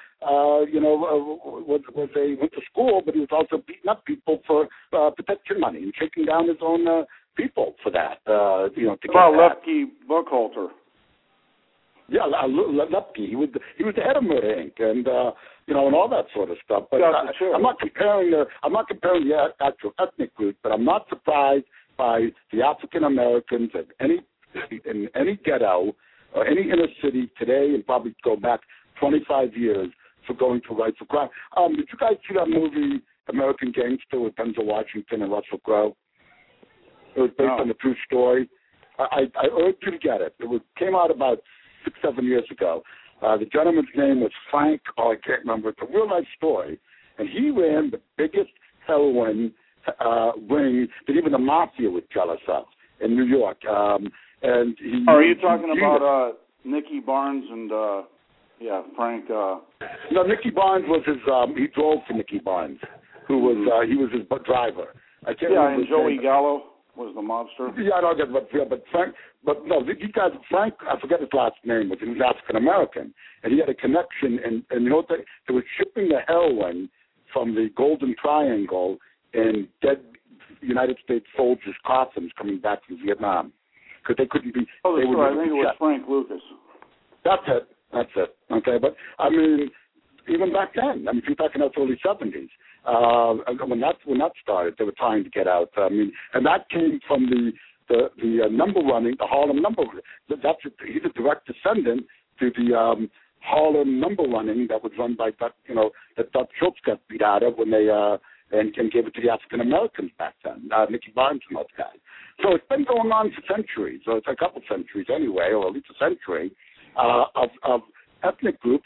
went to school, but he was also beating up people for protection money and shaking down his own people for that. About Lepke Buckhalter. Yeah, Lepke. He was the head of Murder Inc. and and all that sort of stuff. But I'm not comparing the actual ethnic group, but I'm not surprised by the African Americans in any ghetto or any inner city today, and probably go back 25 years for going to right for crime. Did you guys see that movie American Gangster with Denzel Washington and Russell Crowe? It was based on a true story. I urge you to get it. It came out about 6-7 years ago. The gentleman's name was Frank. I can't remember. It's a real life story, and he ran the biggest heroin ring that even the mafia was jealous of in New York. And are you talking about Nicky Barnes and Frank? No, Nicky Barnes was his. He drove for Nicky Barnes. who was he was his driver. I can't yeah, remember and Joey Gallo was the mobster. Yeah, I don't get, but Frank, but no, these guys. Frank, I forget his last name, but he was African American, and he had a connection. And you know what? They were shipping the heroin from the Golden Triangle in dead United States soldiers' coffins coming back from Vietnam because they couldn't be. Oh, that's they right. I think it was Frank Lucas. That's it. Okay, but I mean, even back then, I mean, if you're talking about the early 70s, when that started, they were trying to get out. I mean, and that came from the number running, the Harlem number. He's a direct descendant to the Harlem number running that was run by that Doug Schultz got beat out of when they and gave it to the African Americans back then, Nicky Barnes and those guys. So it's been going on for centuries, or it's a couple centuries anyway, or at least a century, of ethnic groups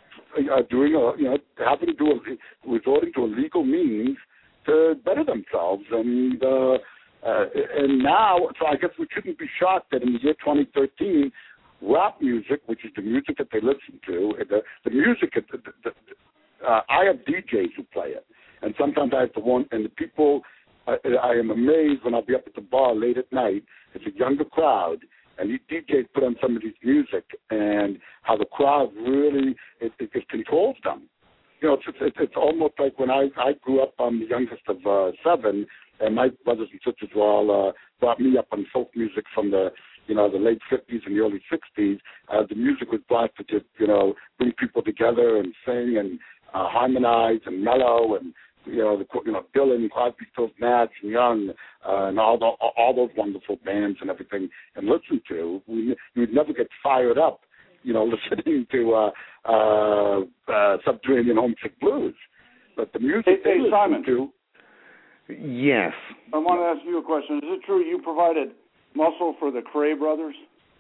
resorting to illegal means to better themselves, and now, so I guess we shouldn't be shocked that in the year 2013, rap music, which is the music that they listen to, the music, I have DJs who play it, and sometimes I have to warn, and the people, I am amazed when I'll be up at the bar late at night, it's a younger crowd, and these DJs put on some of these music, and how the crowd really it controls them. You know, it's almost like when I grew up. I'm the youngest of 7, and my brothers and sisters were all brought me up on folk music from the late 50s and the early 60s. The music was brought to bring people together and sing and harmonize and mellow and Dylan, Crosby, Stills, Nash, and Young, and all those wonderful bands and everything, and listen to. You would never get fired up, listening to Subterranean Homesick Blues. But the music hey, Simon. To. Yes. I want to ask you a question. Is it true you provided muscle for the Cray brothers?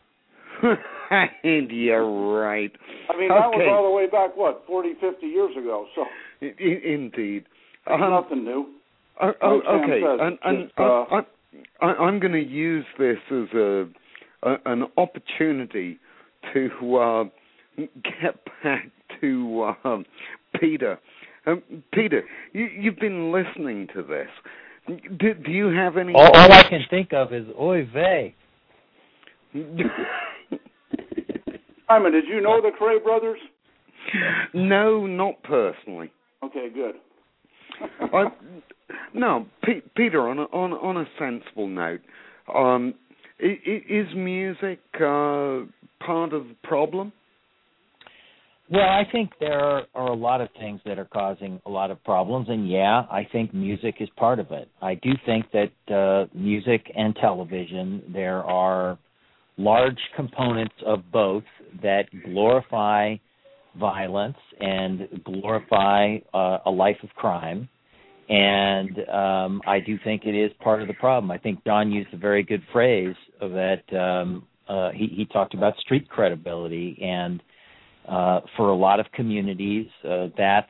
You're right. I mean, that was all the way back, 40, 50 years ago. So indeed. Nothing new. Okay, I'm going to use this as an opportunity to get back to Peter. Peter, you've been listening to this. Do you have any... All I can think of is oy vey. Simon, did you know the Cray brothers? No, not personally. Okay, good. No, Peter. On a sensible note, is music part of the problem? Well, I think there are a lot of things that are causing a lot of problems, and yeah, I think music is part of it. I do think that music and television, there are large components of both that glorify violence and glorify a life of crime, and I do think it is part of the problem. I think Don used a very good phrase of that. He talked about street credibility, and for a lot of communities, that's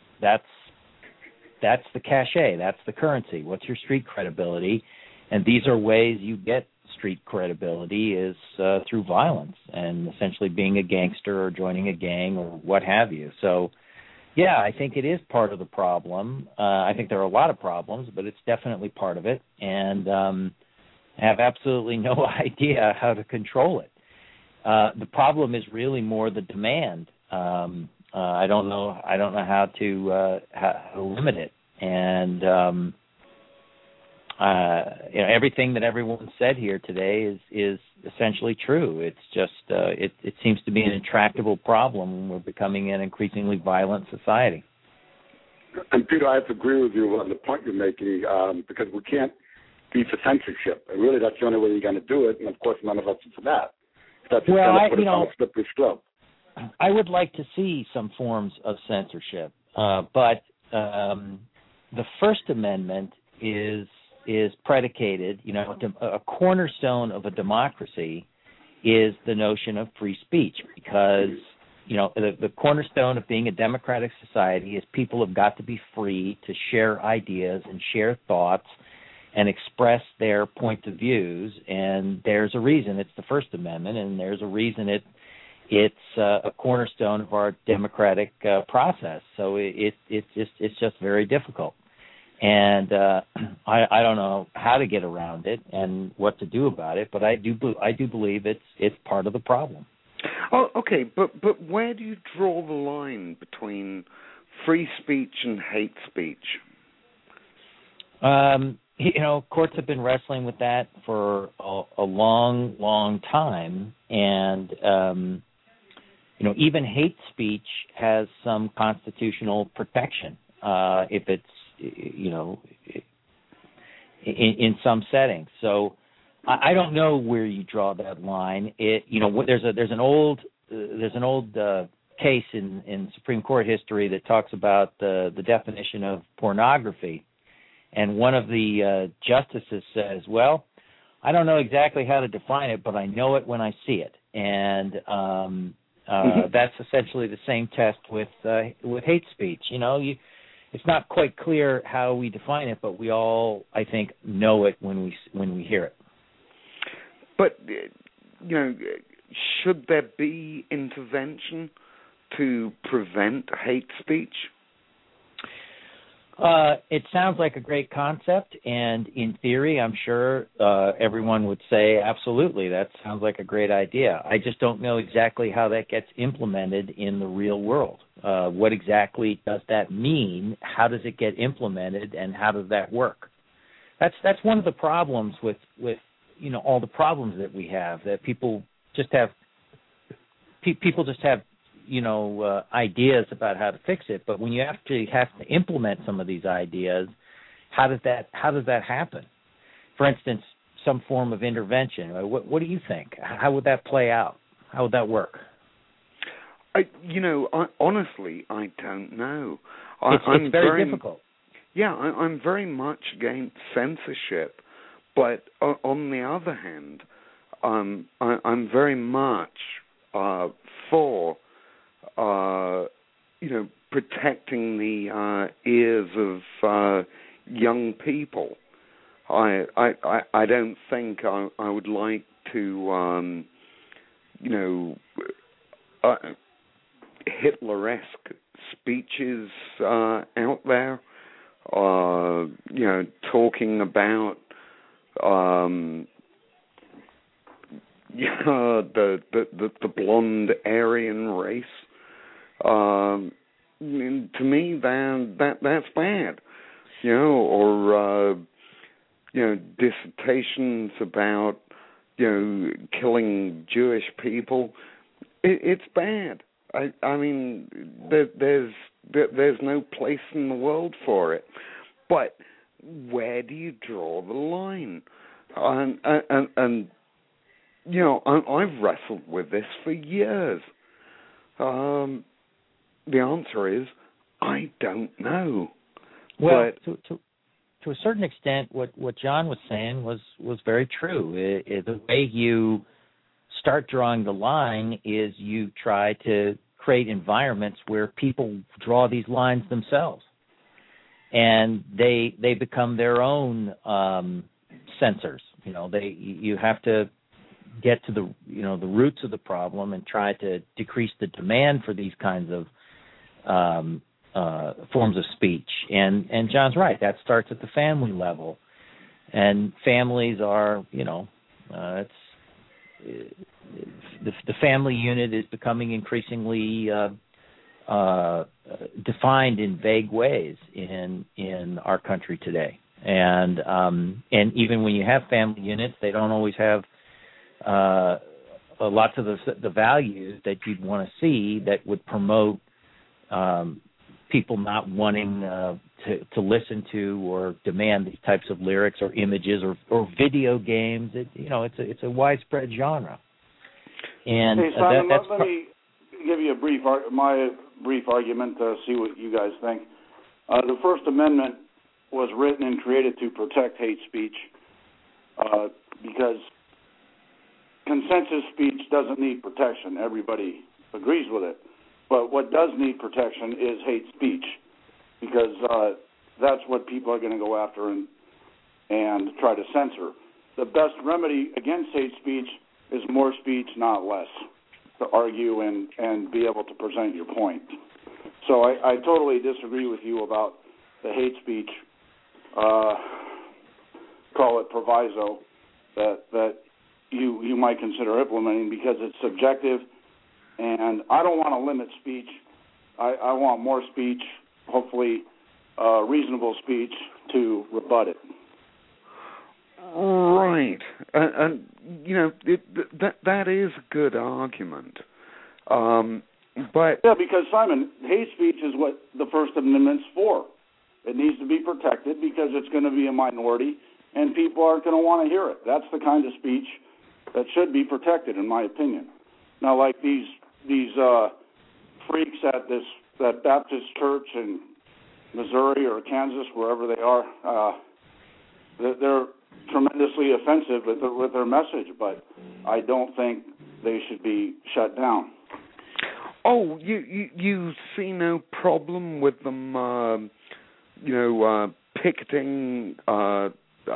the cachet, that's the currency. What's your street credibility? And these are ways you get street credibility is through violence and essentially being a gangster or joining a gang or what have you. So, yeah, I think it is part of the problem. I think there are a lot of problems, but it's definitely part of it, and I have absolutely no idea how to control it. The problem is really more the demand. I don't know how to limit it, and everything that everyone said here today is essentially true. It's just it seems to be an intractable problem. We're becoming an increasingly violent society. And Peter, I have to agree with you on the point you're making, because we can't be for censorship. And really, that's the only way you're going to do it. And of course, none of us are for that. That's well, kind of put us on a slippery slope. I would like to see some forms of censorship, but the First Amendment is predicated, a cornerstone of a democracy is the notion of free speech, because, the cornerstone of being a democratic society is people have got to be free to share ideas and share thoughts and express their point of views, and there's a reason it's the First Amendment, and there's a reason it's a cornerstone of our democratic process. So it's just very difficult. And I don't know how to get around it and what to do about it, but I do believe it's part of the problem. Oh, okay, but where do you draw the line between free speech and hate speech? Courts have been wrestling with that for a long, long time, and even hate speech has some constitutional protection if it's in some settings. So I don't know where you draw that line. There's an old case in Supreme Court history that talks about the definition of pornography, and one of the justices says, "Well, I don't know exactly how to define it, but I know it when I see it," and that's essentially the same test with hate speech. It's not quite clear how we define it, but we all, I think, know it when we hear it. But should there be intervention to prevent hate speech? It sounds like a great concept, and in theory, I'm sure everyone would say, absolutely, that sounds like a great idea. I just don't know exactly how that gets implemented in the real world. What exactly does that mean? How does it get implemented, and how does that work? That's one of the problems with all the problems that we have, that people just have ideas about how to fix it, but when you actually have to implement some of these ideas, how does that happen? For instance, some form of intervention. What do you think? How would that play out? How would that work? Honestly, I don't know. It's very difficult. Yeah, I'm very much against censorship, but on the other hand, I'm very much for protecting the ears of young people. I don't think I would like to Hitler-esque speeches out there, talking about the blonde Aryan race. To me, that's bad. Or dissertations about killing Jewish people. It's bad. I mean, there's no place in the world for it. But where do you draw the line? And I've wrestled with this for years. The answer is, I don't know. Well, to a certain extent, what John was saying was very true. The way you start drawing the line is you try to create environments where people draw these lines themselves, and they become their own censors. You have to get to the roots of the problem and try to decrease the demand for these kinds of forms of speech. And John's right. That starts at the family level, and families are the family unit is becoming increasingly defined in vague ways in our country today. And even when you have family units, they don't always have lots of the values that you'd want to see that would promote people not wanting to listen to or demand these types of lyrics or images or video games. It's a widespread genre. And hey, Simon, let me give you my brief argument to see what you guys think. The First Amendment was written and created to protect hate speech because consensus speech doesn't need protection. Everybody agrees with it. But what does need protection is hate speech, because that's what people are going to go after and try to censor. The best remedy against hate speech is more speech, not less, to argue and be able to present your point. So I totally disagree with you about the hate speech call it proviso that you might consider implementing, because it's subjective, and I don't want to limit speech. I want more speech, hopefully reasonable speech, to rebut it. Right, and you know that is a good argument, but yeah, because Simon, hate speech is what the First Amendment's for. It needs to be protected because it's going to be a minority, and people aren't going to want to hear it. That's the kind of speech that should be protected, in my opinion. Now, like these freaks at that Baptist church in Missouri or Kansas, wherever they are, they're tremendously offensive with their message, but I don't think they should be shut down. Oh, you see no problem with them, picketing a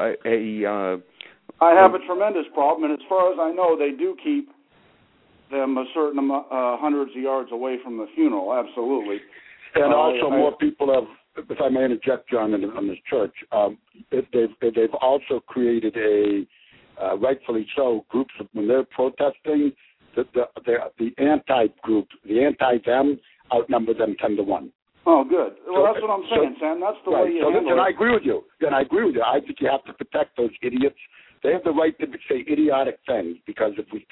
I have a tremendous problem, and as far as I know, they do keep them a certain hundreds of yards away from the funeral, absolutely. And also more people have, if I may interject, John, on this church, they've also created rightfully so, groups of, when they're protesting, the anti-group, the anti-them outnumber them 10-1. Oh, good. Well, that's what I'm saying, Sam. That's the way you handle it. And I agree with you. I think you have to protect those idiots. They have the right to say idiotic things, because if we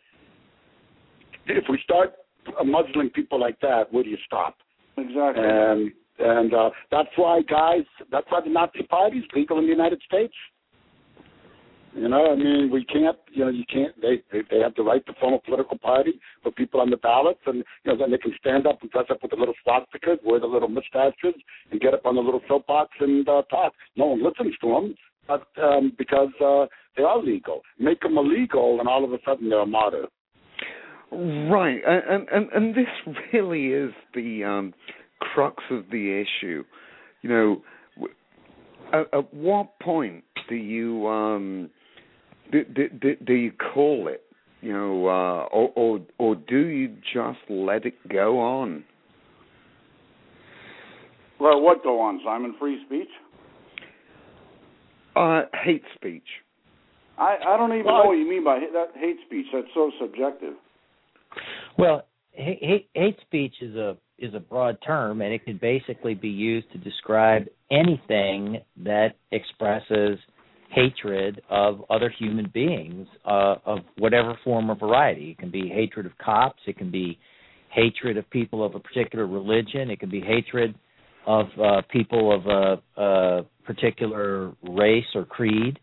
start muzzling people like that, where do you stop? Exactly. And that's why, guys, that's why the Nazi Party is legal in the United States. You know, I mean, we can't, you can't, they have the right to form a political party, put people on the ballots, and, then they can stand up and dress up with the little swastikas, wear the little mustaches, and get up on the little soapbox and talk. No one listens to them, but because they are legal. Make them illegal, and all of a sudden they're a martyr. Right, and this really is the crux of the issue. At what point do you do you call it, or do you just let it go on? Well, what go on, Simon? Free speech? Hate speech. I don't even know what you mean by that hate speech. That's so subjective. Well, hate speech is a broad term, and it can basically be used to describe anything that expresses hatred of other human beings of whatever form or variety. It can be hatred of cops. It can be hatred of people of a particular religion. It can be hatred of people of a particular race or creed.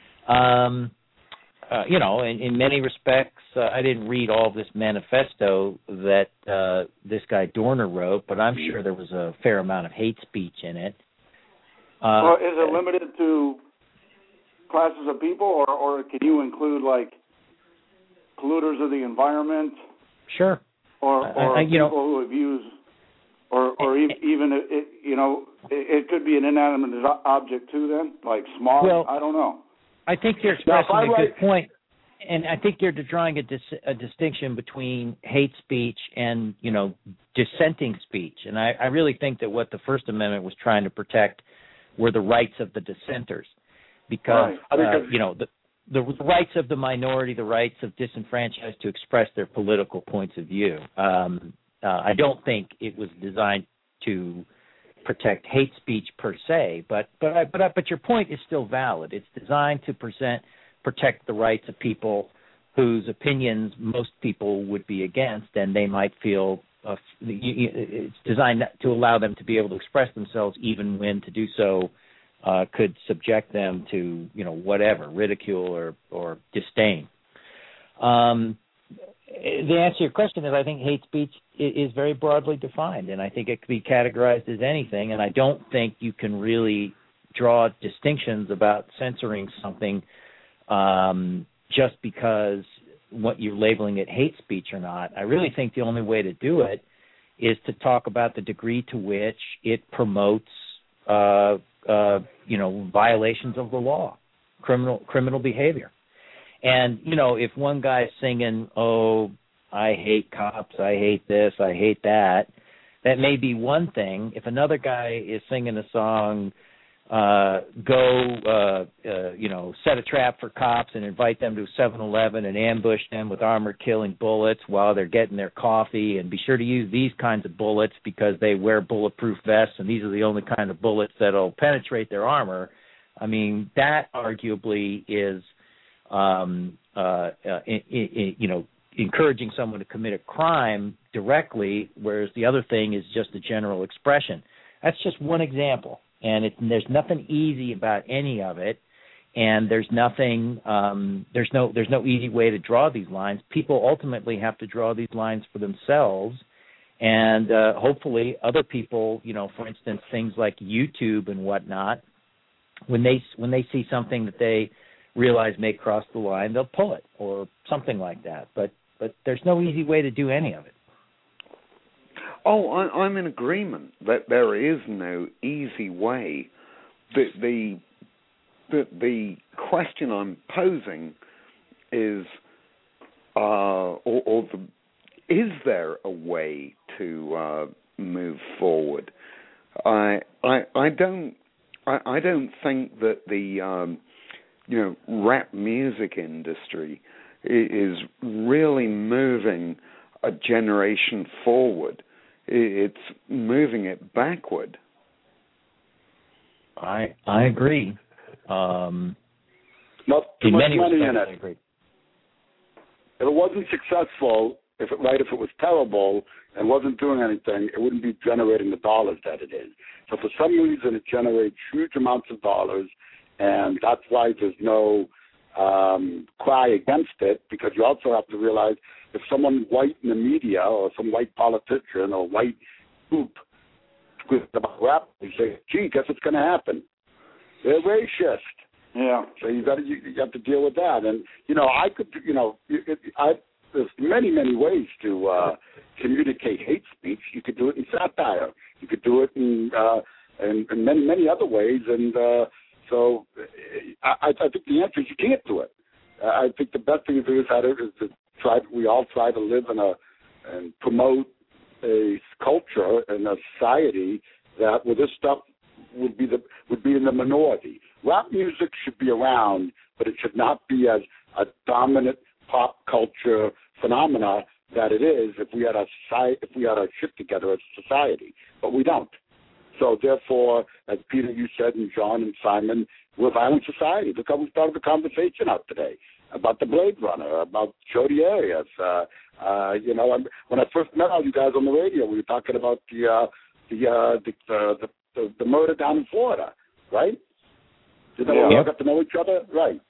In many respects, I didn't read all of this manifesto that this guy Dorner wrote, but I'm sure there was a fair amount of hate speech in it. Well, is it limited to classes of people, or can you include, like, polluters of the environment? Sure. Or people who abuse, or even, it could be an inanimate object too then, like smog? Well, I don't know. I think you're expressing a good point, and I think you're drawing a distinction between hate speech and, dissenting speech. And I really think that what the First Amendment was trying to protect were the rights of the dissenters, because, the rights of the minority, the rights of disenfranchised to express their political points of view. I don't think it was designed to protect hate speech per se, but your point is still valid. It's designed to protect the rights of people whose opinions most people would be against, and they might feel it's designed to allow them to be able to express themselves, even when to do so could subject them to whatever ridicule or disdain. The answer to your question is, I think hate speech is very broadly defined, and I think it could be categorized as anything, and I don't think you can really draw distinctions about censoring something just because what you're labeling it hate speech or not. I really think the only way to do it is to talk about the degree to which it promotes violations of the law, criminal behavior. And, if one guy's singing, oh, I hate cops, I hate this, I hate that, that may be one thing. If another guy is singing a song, set a trap for cops and invite them to a 7-Eleven and ambush them with armor-killing bullets while they're getting their coffee, and be sure to use these kinds of bullets because they wear bulletproof vests, and these are the only kind of bullets that'll penetrate their armor. I mean, that arguably is, encouraging someone to commit a crime directly, whereas the other thing is just a general expression. That's just one example, and there's nothing easy about any of it, and there's nothing, there's no easy way to draw these lines. People ultimately have to draw these lines for themselves, and hopefully other people, for instance, things like YouTube and whatnot, when they see something that they realize may cross the line, they'll pull it or something like that. But there's no easy way to do any of it. Oh, I'm in agreement that there is no easy way. The question I'm posing is, is there a way to move forward? I don't think that the rap music industry is really moving a generation forward. It's moving it backward. I agree. Not too much money in it. I agree. If it wasn't successful, if it was terrible and wasn't doing anything, it wouldn't be generating the dollars that it is. So for some reason, it generates huge amounts of dollars, and that's why there's no cry against it, because you also have to realize if someone white in the media or some white politician or white group about rap, you say, gee, guess what's going to happen? They're racist. Yeah. So you have to deal with that. And, there's many, many ways to communicate hate speech. You could do it in satire. You could do it in many, many other ways. And so I think the answer is you can't do it. I think the best thing to do is we all try to live and promote a culture and a society that where this stuff would be in the minority. Rap music should be around, but it should not be as a dominant pop culture phenomena that it is if we had a shit together as a society. But we don't. So therefore, as Peter, you said, and John and Simon, we're a violent society. Look how we started the conversation out today about the Blade Runner, about Jodi Arias. When I first met all you guys on the radio, we were talking about the murder down in Florida, right? Did we all got to know each other? Right.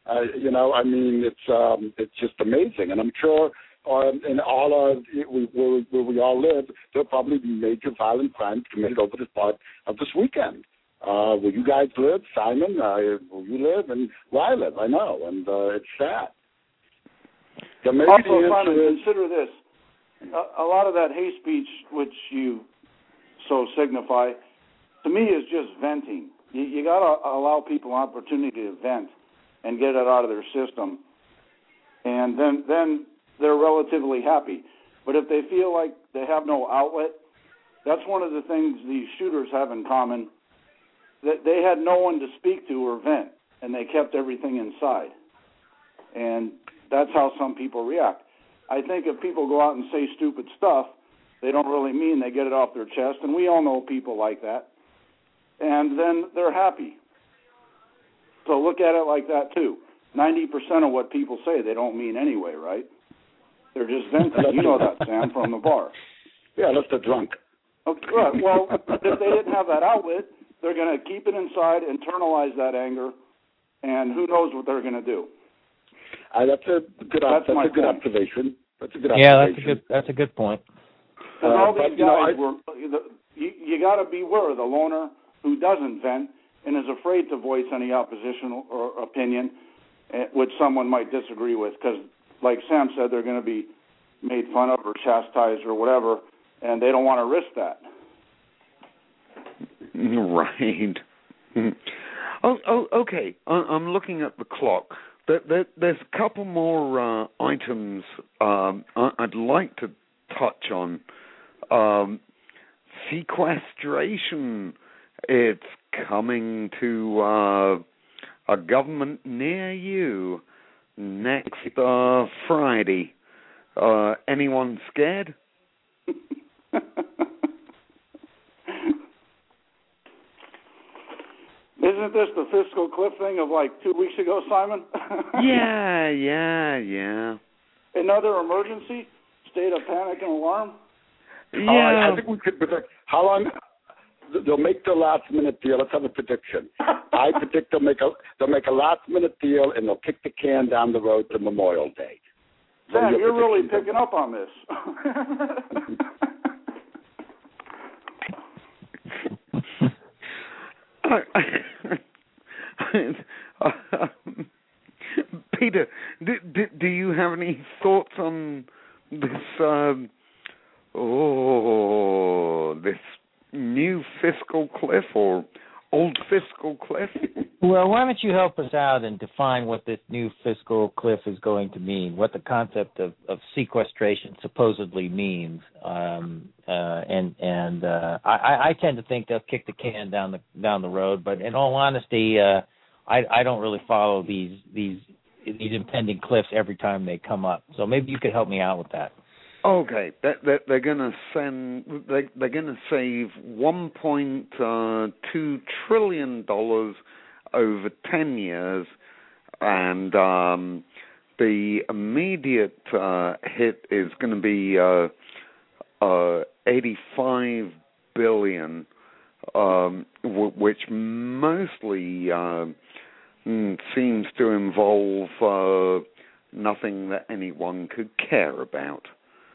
It's just amazing, and I'm sure in all where we all live, there'll probably be major violent crimes committed over this part of this weekend. Where you guys live, Simon, where you live, and where I live, I know, and it's sad. Also, Simon, consider this. A lot of that hate speech, which you so signify, to me is just venting. You got to allow people opportunity to vent and get it out of their system, and then they're relatively happy. But if they feel like they have no outlet, that's one of the things these shooters have in common, that they had no one to speak to or vent, and they kept everything inside. And that's how some people react. I think if people go out and say stupid stuff, they don't really mean they get it off their chest, and we all know people like that. And then they're happy. So look at it like that, too. 90% of what people say they don't mean anyway, right? They're just venting. You know that, Sam, from the bar. Yeah, unless they're drunk. Okay, well, if they didn't have that outlet, they're going to keep it inside, internalize that anger, and who knows what they're going to do. That's a good observation. Yeah, that's a good point. And all these guys you got to beware of the loner who doesn't vent and is afraid to voice any opposition or opinion, which someone might disagree with, because, like Sam said, they're going to be made fun of or chastised or whatever, and they don't want to risk that. Right. Okay. I'm looking at the clock. There's a couple more items I'd like to touch on. Sequestration It's coming to a government near you next Friday. Anyone scared? Isn't this the fiscal cliff thing of like 2 weeks ago, Simon? Yeah. Another emergency? State of panic and alarm? Yeah. I think we could predict how long they'll make the last minute deal. Let's have a prediction. I predict they'll make a last minute deal and they'll kick the can down the road to Memorial Day. Sam, you're really picking up on this. Peter, do you have any thoughts on this? This new fiscal cliff or old fiscal cliff? Well, why don't you help us out and define what this new fiscal cliff is going to mean, what the concept of sequestration supposedly means, I tend to think they'll kick the can down the road. But in all honesty, I don't really follow these impending cliffs every time they come up. So maybe you could help me out with that. Okay, they're going to they're going to save $1.2 trillion over 10 years, and the immediate hit is going to be $85 billion, which mostly seems to involve nothing that anyone could care about.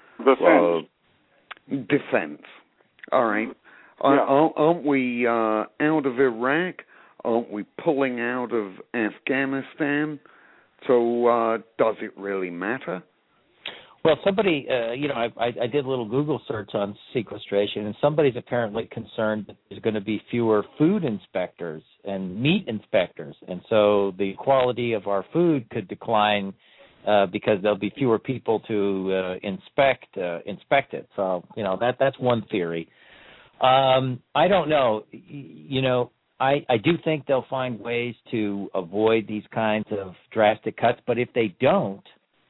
Defense. All right. Yeah. Aren't we out of Iraq? Aren't we pulling out of Afghanistan? So does it really matter? Well, somebody, I did a little Google search on sequestration, and somebody's apparently concerned that there's going to be fewer food inspectors and meat inspectors, and so the quality of our food could decline because there'll be fewer people to inspect it. So, that's one theory. I don't know. I do think they'll find ways to avoid these kinds of drastic cuts, but if they don't,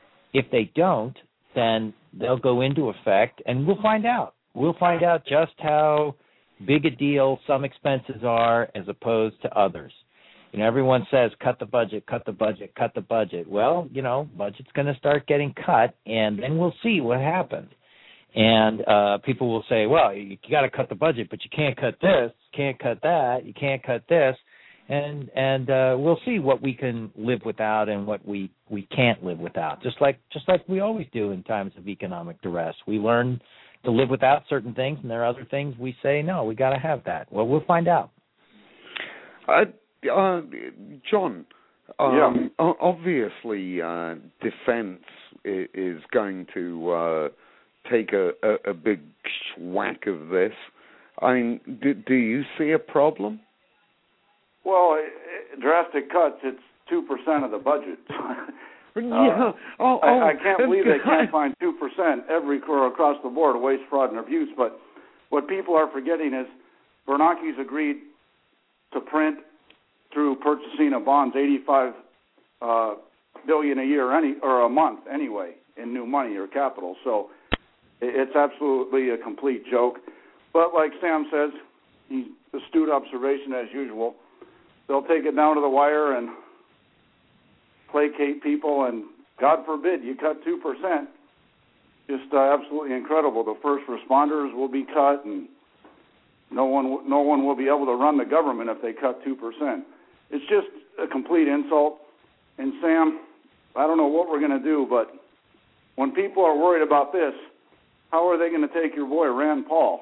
then they'll go into effect, and we'll find out. We'll find out just how big a deal some expenses are as opposed to others. Everyone says, cut the budget. Well, budget's going to start getting cut, and then we'll see what happens. And people will say, well, you got to cut the budget, but you can't cut this, can't cut that, you can't cut this. And we'll see what we can live without and what we can't live without, just like we always do in times of economic duress. We learn to live without certain things, and there are other things we say, no, we got to have that. Well, we'll find out. John, obviously defense is going to take a big whack of this. I mean, do you see a problem? Well, drastic cuts, it's 2% of the budget. Yeah. I can't believe they can't find 2% across the board, waste, fraud, and abuse. But what people are forgetting is Bernanke's agreed to print through purchasing of bonds $85 billion a year or a month anyway in new money or capital. So it's absolutely a complete joke. But like Sam says, astute observation as usual. They'll take it down to the wire and placate people, and God forbid you cut 2%. Just absolutely incredible. The first responders will be cut, and no one will be able to run the government if they cut 2%. It's just a complete insult. And Sam, I don't know what we're going to do, but when people are worried about this, how are they going to take your boy Rand Paul?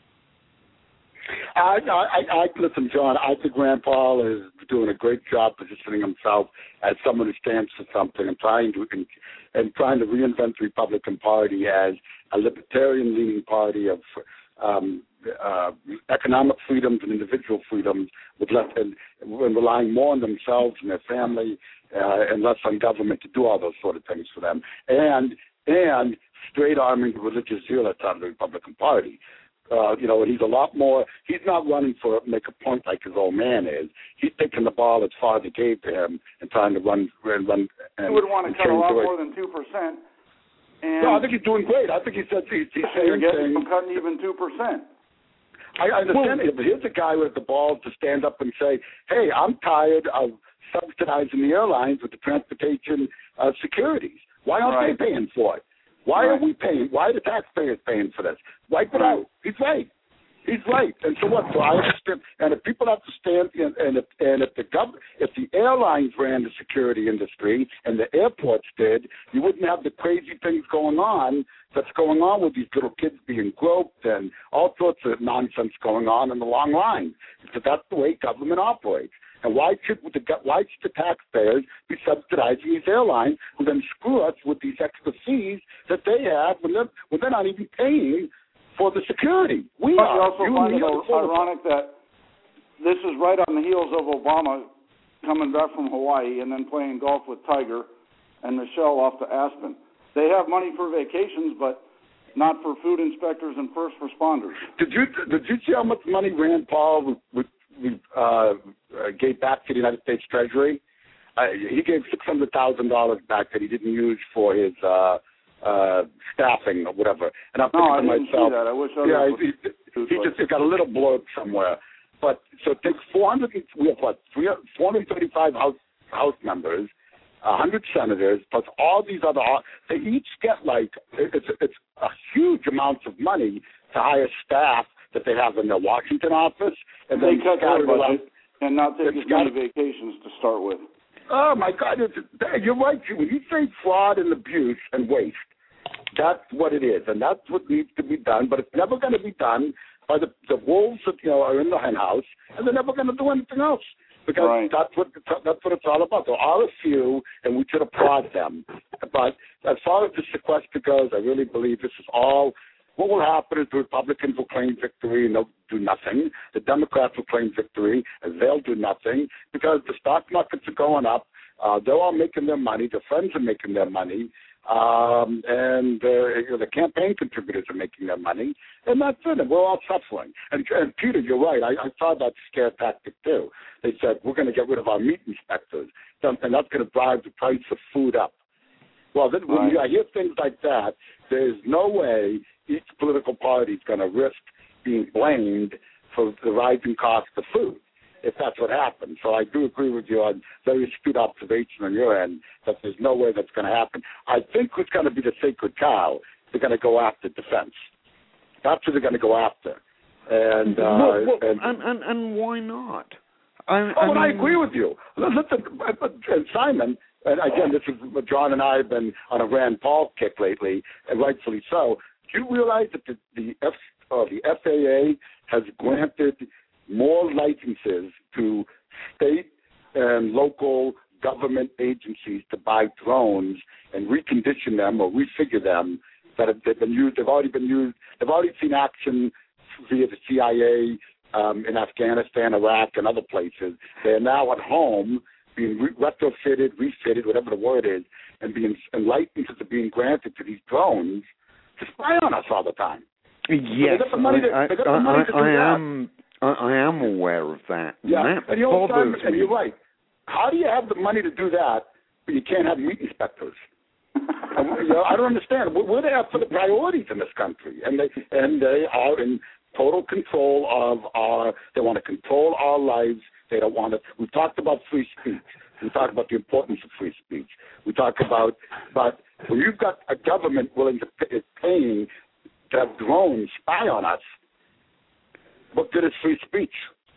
Listen, John, I think Rand Paul is doing a great job positioning himself as someone who stands for something and trying to reinvent the Republican Party as a libertarian-leaning party of economic freedoms and individual freedoms, and relying more on themselves and their family and less on government to do all those sort of things for them, and straight arming the religious zealots out of the Republican Party. And he's a lot more. He's not running for make a point like his old man is. He's taking the ball his father gave to him and trying to run. He would want to cut a lot more than 2%. No, I think he's doing great. I think he's saying things. From cutting even 2%. I understand it, but here's a guy with the balls to stand up and say, "Hey, I'm tired of subsidizing the airlines with the transportation securities. Why aren't they paying for it? Why are we paying? Why are the taxpayers paying for this? Wipe it out." He's right. He's right. And so what? So I understand. And if people have to stand, and if the airlines ran the security industry and the airports did, you wouldn't have the crazy things going on that's going on with these little kids being groped and all sorts of nonsense going on in the long line. So that's the way government operates. And why should the taxpayers be subsidizing these airlines who then screw us with these extra fees that they have when they're not even paying for the security? You also find it ironic that this is right on the heels of Obama coming back from Hawaii and then playing golf with Tiger and Michelle off to Aspen. They have money for vacations, but not for food inspectors and first responders. Did you see how much money Rand Paul gave back to the United States Treasury? He gave $600,000 back that he didn't use for his staffing or whatever. And I'm thinking to myself, see that. I wish he got a little blurb somewhere. But so take 435 House members, 100 senators, plus all these other. They each get it's a huge amount of money to hire staff that they have in their Washington office, and they then cut their budget and not take as many vacations to start with. Oh my God! You're right. When you say fraud and abuse and waste, that's what it is, and that's what needs to be done. But it's never going to be done by the wolves that are in the hen house, and they're never going to do anything else because that's what it's all about. There are a few, and we should applaud them. But as far as the sequester goes, I really believe this is all. What will happen is the Republicans will claim victory and they'll do nothing. The Democrats will claim victory and they'll do nothing because the stock markets are going up. They're all making their money. Their friends are making their money. And the campaign contributors are making their money. And that's it. And we're all suffering. And Peter, you're right. I saw that scare tactic too. They said, we're going to get rid of our meat inspectors. And that's going to drive the price of food up. Well, when I hear things like that, there's no way each political party is going to risk being blamed for the rising cost of food, if that's what happens. So I do agree with you on very astute observation on your end that there's no way that's going to happen. I think who's going to be the sacred cow, they're going to go after defense. That's who they're going to go after. And why not? I agree with you. Listen, Simon, and again, this is John and I have been on a Rand Paul kick lately, and rightfully so. Do you realize that the FAA has granted more licenses to state and local government agencies to buy drones and recondition them or refigure them that they've been used? They've already been used. They've already seen action via the CIA in Afghanistan, Iraq, and other places. They are now at home being retrofitted, refitted, whatever the word is, and licenses are being granted to these drones to spy on us all the time. Yes, I am aware of that. Yeah, and you're right. How do you have the money to do that, but you can't have meat inspectors? I don't understand. We're there for the priorities in this country, and they are in total control of our. They want to control our lives. They don't want to. We've talked about free speech. We talk about the importance of free speech. We talk about, but when you've got a government willing to paying to have drones spy on us, what good is free speech?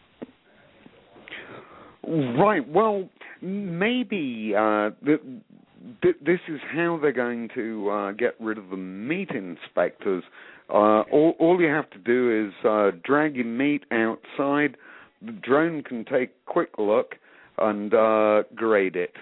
Right. Well, maybe this is how they're going to get rid of the meat inspectors. All you have to do is drag your meat outside. The drone can take a quick look and grade it.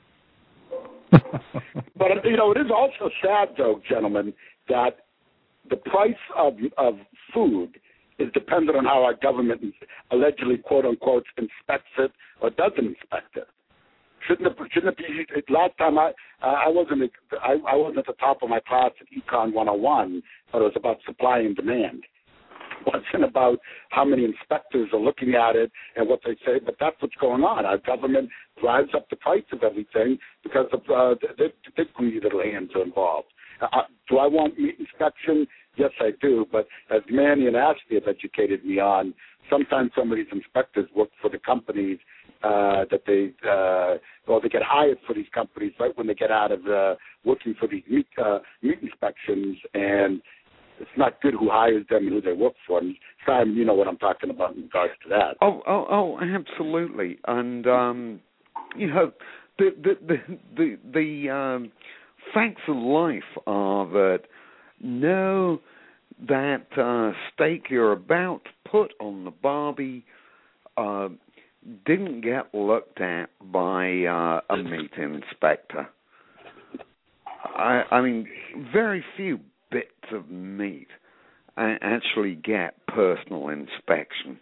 But, it is also sad, though, gentlemen, that the price of food is dependent on how our government allegedly, quote-unquote, inspects it or doesn't inspect it. Shouldn't it be? Last time I wasn't at the top of my class at Econ 101, but it was about supply and demand. wasn't about how many inspectors are looking at it and what they say, but that's what's going on. Our government drives up the price of everything because of the greedy little hands are involved. Do I want meat inspection? Yes, I do. But as Manny and Ashley have educated me on, sometimes some of these inspectors work for the companies that they get hired for these companies right when they get out of working for these meat inspections, and it's not good who hires them and who they work for. And Simon, you know what I'm talking about in regards to that. Oh, absolutely. And the facts of life are that that steak you're about to put on the barbie didn't get looked at by a meat inspector. I mean, very few bits of meat actually get personal inspection.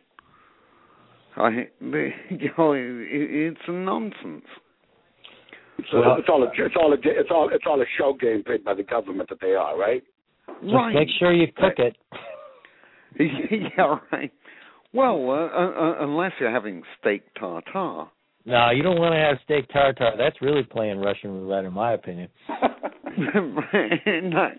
It's a nonsense. It's all a show game played by the government that they are, right? Just make sure you cook it. Yeah, right. Well, unless you're having steak tartare. No, you don't want to have steak tartare. That's really playing Russian roulette, in my opinion. No.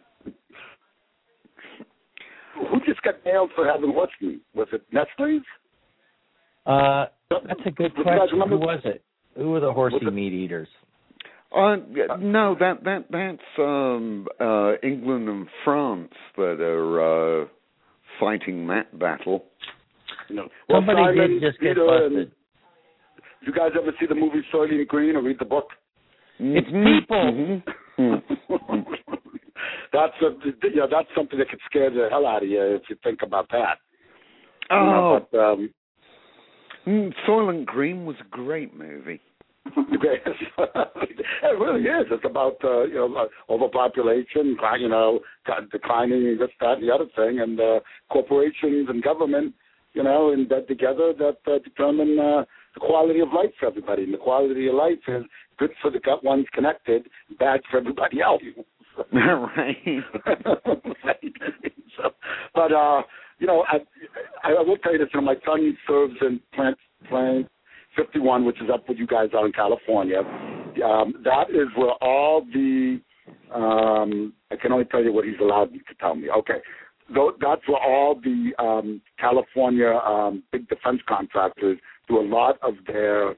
Who just got nailed for having what's meat? Was it Nestle's? That's a good question. Who was it? Who were the horsey meat eaters? No, that's England and France that are fighting that battle. No. Somebody Simon, did just get busted. You guys ever see the movie Soylent Green or read the book? It's people. Mm-hmm. That's something that could scare the hell out of you if you think about that. Oh, Soylent Green was a great movie. It really is. It's about overpopulation, declining this, that, and the other thing, and corporations and government, in bed together that determine the quality of life for everybody. And the quality of life is good for the ones connected, bad for everybody else. Right. So, but I will tell you this. My son serves in Plant 51, which is up with you guys out in California. That is where all the I can only tell you what he's allowed to tell me. Okay. That's where all the California big defense contractors do a lot of their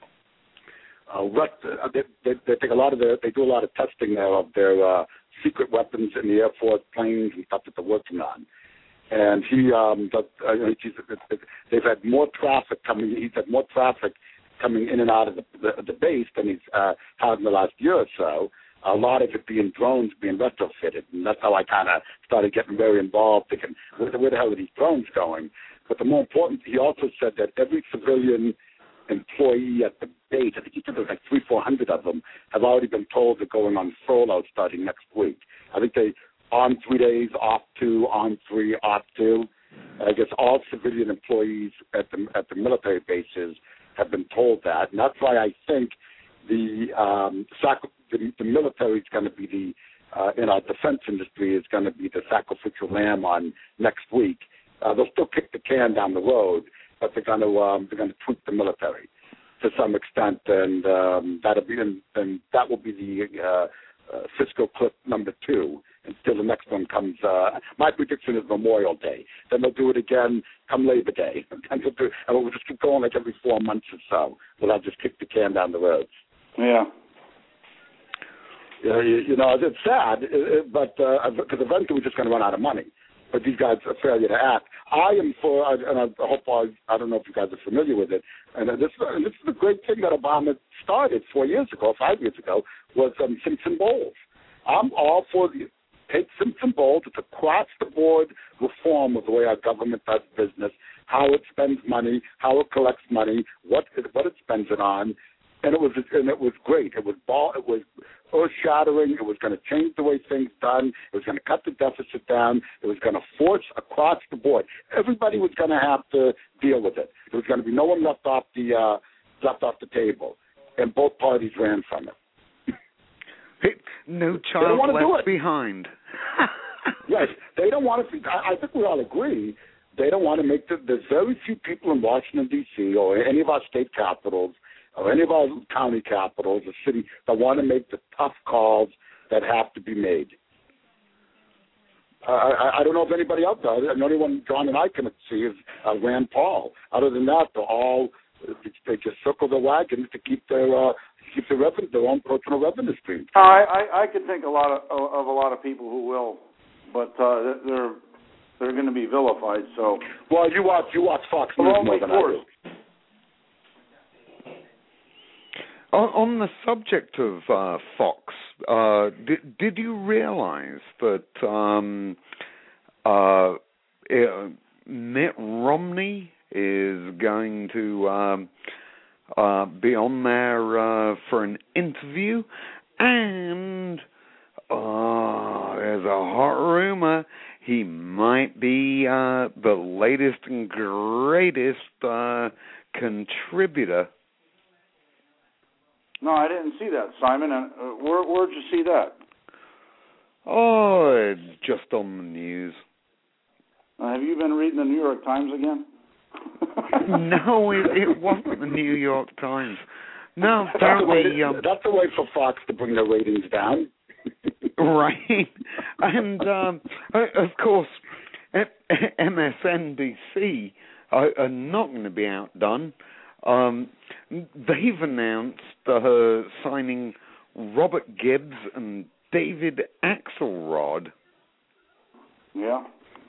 they do a lot of testing there of their secret weapons in the Air Force planes and stuff that they're working on. And they've had more traffic coming. He's had more traffic coming in and out of the base than he's had in the last year or so. A lot of it being drones being retrofitted, and that's how I kind of started getting very involved, thinking, where the hell are these drones going? But the more important, he also said that every civilian employee at the base, I think he said there's like 300-400 of them, have already been told they're going on furlough starting next week. I think they on 3 days, off 2, on 3, off 2. I guess all civilian employees at the military bases have been told that, and that's why I think the military is going to be in our defense industry is going to be the sacrificial lamb on next week. They'll still kick the can down the road, but they're going to tweak the military to some extent, and that will be the fiscal clip number 2 until the next one comes. My prediction is Memorial Day. Then they'll do it again come Labor Day, and we'll just keep going like every 4 months or so. We'll just kick the can down the road. Yeah. It's sad, but because eventually we're just going to run out of money. But these guys are failure to act. I am for, and I hope I don't know if you guys are familiar with it. And this is the great thing that Obama started 4 years ago, 5 years ago, was Simpson Bowles. I'm all for take Simpson Bowles. It's across the board reform of the way our government does business, how it spends money, how it collects money, what it spends it on. And it was great. It was earth-shattering. It was going to change the way things done. It was going to cut the deficit down. It was going to force across the board. Everybody was going to have to deal with it. There was going to be no one left off the table, and both parties ran from it. No child left behind. Yes, they don't want to. I think we all agree They don't want to make there's very few people in Washington, D.C. or any of our state capitals or any of our county capitals or city that want to make the tough calls that have to be made. I don't know if anybody else does. The only one John and I can see is Rand Paul. Other than that, they just circle the wagons to keep their revenue, their own personal revenue stream. I could think a lot of people who will, but they're going to be vilified. So well, you watch Fox News more than I do. On the subject of Fox, did you realize that Mitt Romney is going to be on there for an interview, and there's a hot rumor he might be the latest and greatest contributor. No, I didn't see that, Simon. Where'd you see that? Oh, it's just on the news. Have you been reading the New York Times again? No, it wasn't the New York Times. No, apparently... That's a way for Fox to bring their ratings down. Right. And, of course, MSNBC are not going to be outdone. They've announced signing Robert Gibbs and David Axelrod. Yeah.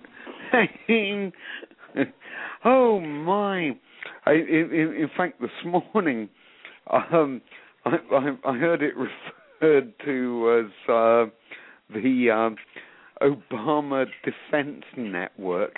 Oh my! In fact, this morning, I heard it referred to as the Obama Defense Network.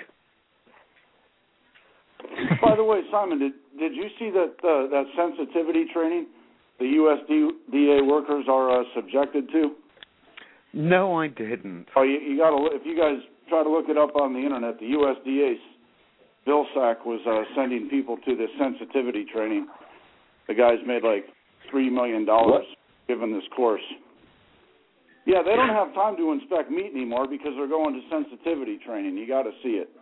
By the way, Simon, did you see that sensitivity training the USDA workers are subjected to? No, I didn't. Oh, you got to. If you guys try to look it up on the internet, the USDA's Vilsack was sending people to this sensitivity training. The guys made like $3 million given this course. Yeah, they don't have time to inspect meat anymore because they're going to sensitivity training. You got to see it.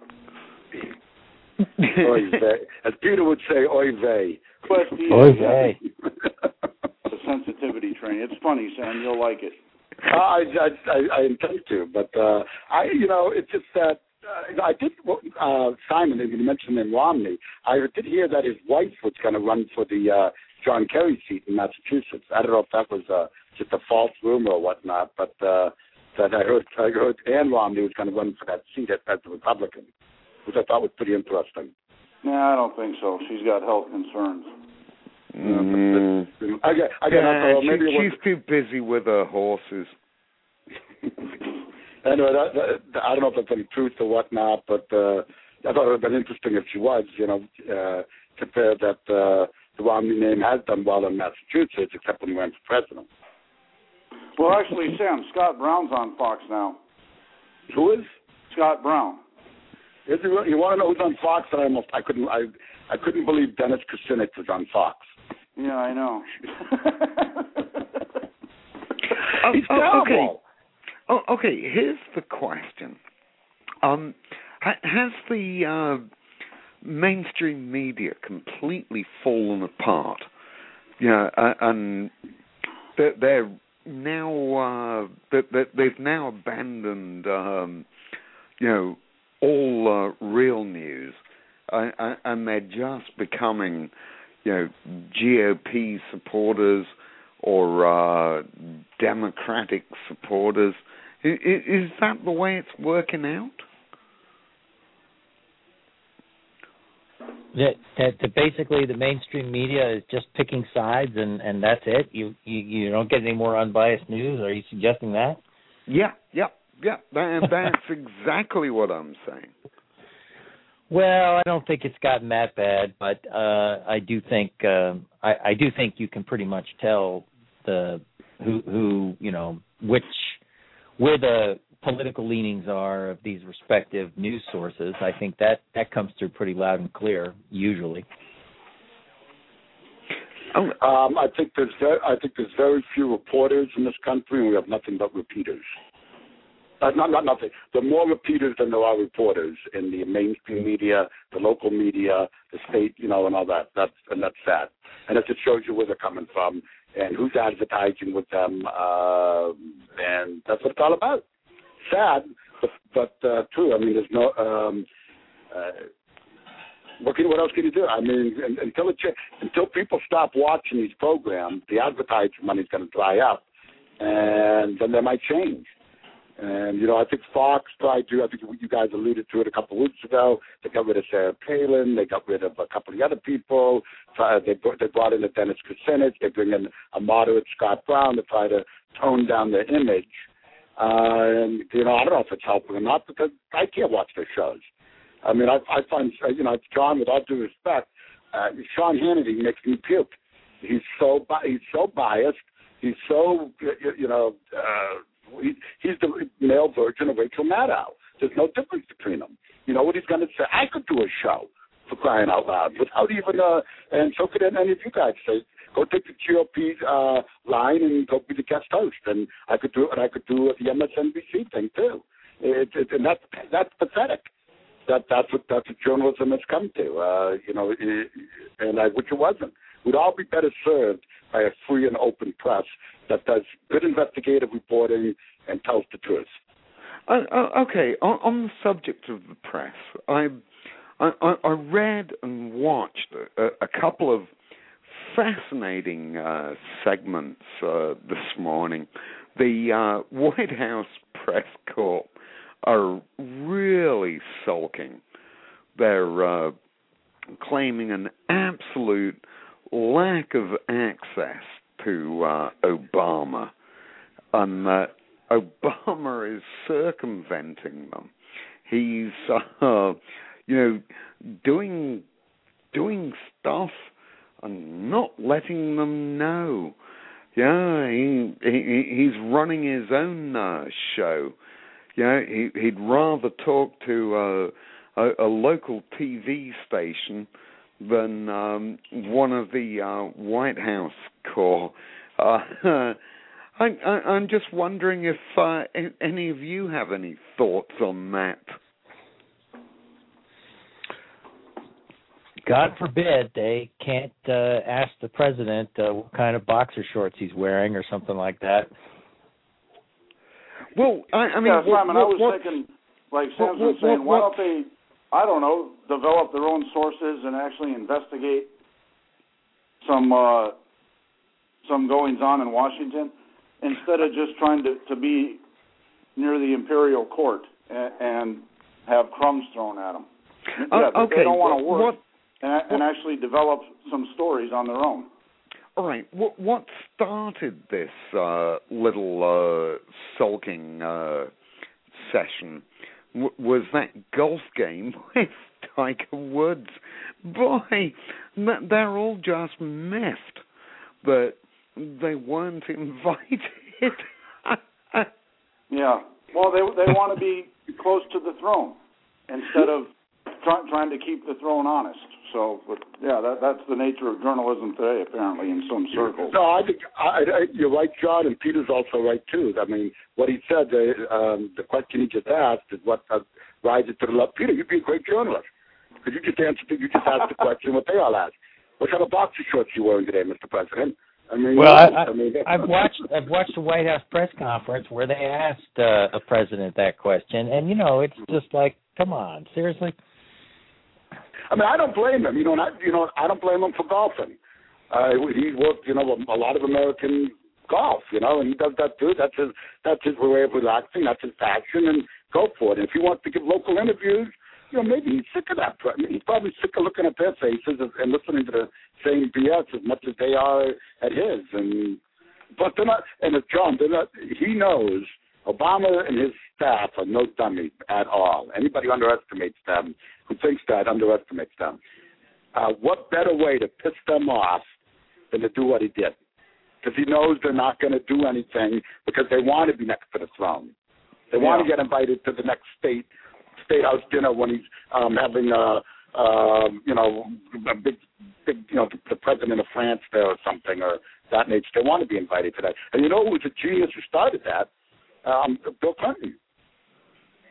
Oy vey. As Peter would say, oy vey. Oy vey. The sensitivity training. It's funny, Sam. You'll like it. I intend to, but it's just that I did. Simon, you mentioned in Romney. I did hear that his wife was going to run for the John Kerry seat in Massachusetts. I don't know if that was just a false rumor or whatnot, but that I heard Ann Romney was going to run for that seat as a Republican, which I thought was pretty interesting. No, I don't think so. She's got health concerns. She's too busy with her horses. Anyway, I don't know if that's any truth or whatnot, but I thought it would have been interesting if she was, compare that the Romney name has done well in Massachusetts, except when he ran for president. Well, actually, Sam, Scott Brown's on Fox now. Who is? Scott Brown. Is he really? You want to know who's on Fox? I couldn't believe Dennis Kucinich was on Fox. Yeah, I know. He's terrible. Okay. Here's the question: has the mainstream media completely fallen apart? And they're now they've now abandoned all real news, and they're just becoming GOP supporters or Democratic supporters. Is that the way it's working out? That basically the mainstream media is just picking sides and that's it? You don't get any more unbiased news? Are you suggesting that? Yeah. That's exactly what I'm saying. Well, I don't think it's gotten that bad, but I do think you can pretty much tell where the political leanings are of these respective news sources. I think that comes through pretty loud and clear usually. I think there's very few reporters in this country, and we have nothing but repeaters. Nothing. There are more repeaters than there are reporters in the mainstream media, the local media, the state, and all that. That's sad. And it just shows you where they're coming from and who's advertising with them, and that's what it's all about. Sad, but true. I mean, there's no. What else can you do? I mean, until people stop watching these programs, the advertising money's going to dry up, and then they might change. And, I think Fox tried to, I think you guys alluded to it a couple of weeks ago. They got rid of Sarah Palin. They got rid of a couple of the other people. They brought in a Dennis Kucinich. They bring in a moderate Scott Brown to try to tone down their image. And, I don't know if it's helping or not because I can't watch their shows. I mean, I find, John, with all due respect, Sean Hannity makes me puke. He's so biased. He's so, he's the male version of Rachel Maddow. There's no difference between them. You know what he's going to say? I could do a show, for crying out loud, without even, and so could any of you guys say, go take the GOP line and go be the guest host. And I could do the MSNBC thing, too. And that's pathetic. That's what journalism has come to, and I wish it wasn't. We'd all be better served by a free and open press that does good investigative reporting and tells the truth. Okay, on the subject of the press, I read and watched a couple of fascinating segments this morning. The White House press corps are really sulking. They're claiming an absolute lack of access to Obama, and that Obama is circumventing them. He's, doing stuff and not letting them know. Yeah, he's running his own show. He'd rather talk to a local TV station than one of the White House corps. I'm just wondering if any of you have any thoughts on that. God forbid they can't ask the president what kind of boxer shorts he's wearing or something like that. Well, I mean, Simon, I was thinking, like Sam's been saying, why don't they, I don't know, develop their own sources and actually investigate some goings on in Washington instead of just trying to be near the imperial court and have crumbs thrown at them. Okay, they don't want to work and actually develop some stories on their own. All right. What started this little sulking session was that golf game with Tiger Woods. Boy, they're all just miffed that they weren't invited. Yeah. Well, they want to be close to the throne instead of trying to keep the throne honest. So, yeah, that's the nature of journalism today, apparently, in some circles. No, I think you're right, John, and Peter's also right, too. I mean, what he said, the question he just asked is what rises to the level. Peter, you'd be a great journalist because you just asked the question what they all asked. What kind of boxer shorts are you wearing today, Mr. President? I mean, well, I've watched the White House press conference where they asked a president that question, and it's just like, come on, seriously. I mean, I don't blame him. I don't blame him for golfing. He worked, a lot of American golf, and he does that too. That's his way of relaxing. That's his passion, and go for it. And if he wants to give local interviews, maybe he's sick of that. He's probably sick of looking at their faces and listening to the same BS as much as they are at his. But they're not. And as John, they're not. He knows Obama and his staff are no dummies at all. Anybody underestimates them who thinks that underestimates them. What better way to piss them off than to do what he did? Because he knows they're not going to do anything because they want to be next to the throne. They want to get invited to the next state house dinner when he's having a big, the president of France there or something or that nature. They want to be invited to that. And who was a genius who started that? Bill Clinton.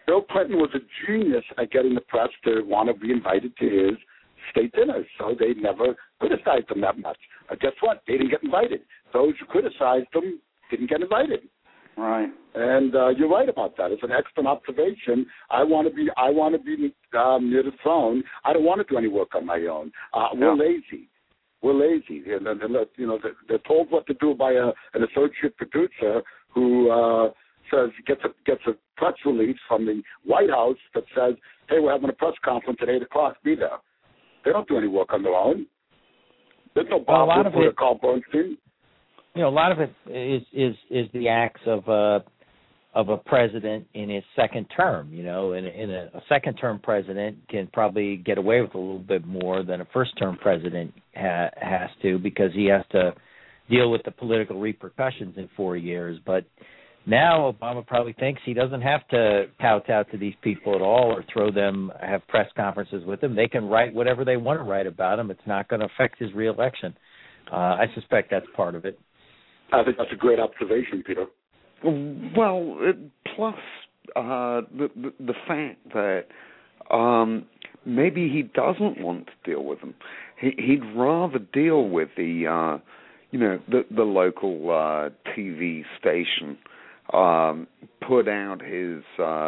Bill Clinton was a genius at getting the press to want to be invited to his state dinners, so they never criticized him that much. Guess what? They didn't get invited. Those who criticized him didn't get invited. Right. And you're right about that. It's an excellent observation. I want to be near the throne. I don't want to do any work on my own. We're lazy. We're lazy. They're told what to do by an associate producer who says gets a press release from the White House that says, "Hey, we're having a press conference at 8:00. Be there." They don't do any work on their own. There's no Bob Woodward or Carl Bernstein. A lot of it is the acts of a president in his second term. And a second term president can probably get away with a little bit more than a first term president has to, because he has to deal with the political repercussions in 4 years. But now Obama probably thinks he doesn't have to kowtow to these people at all or have press conferences with them. They can write whatever they want to write about him. It's not going to affect his reelection. I suspect that's part of it. I think that's a great observation, Peter. Well, plus the fact that maybe he doesn't want to deal with them. He'd rather deal with the local TV station, put out his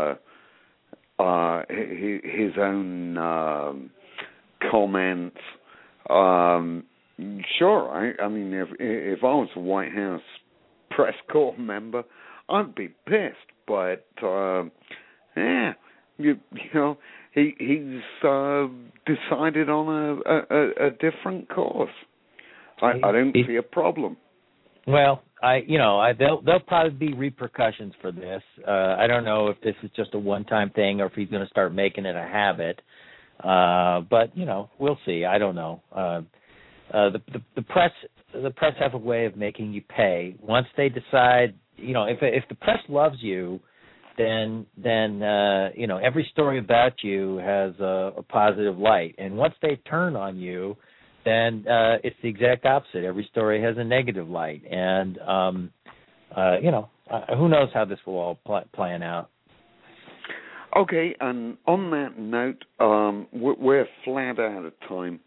own comments. Sure, I mean, if I was a White House press corps member, I'd be pissed. But he's decided on a different course. I don't see a problem. Well, there'll probably be repercussions for this. I don't know if this is just a one-time thing or if he's going to start making it a habit. But we'll see. I don't know. The press have a way of making you pay. Once they decide, if the press loves you, then every story about you has a positive light. And once they turn on you, then it's the exact opposite. Every story has a negative light. And who knows how this will all plan out. Okay, and on that note, we're flat out of time.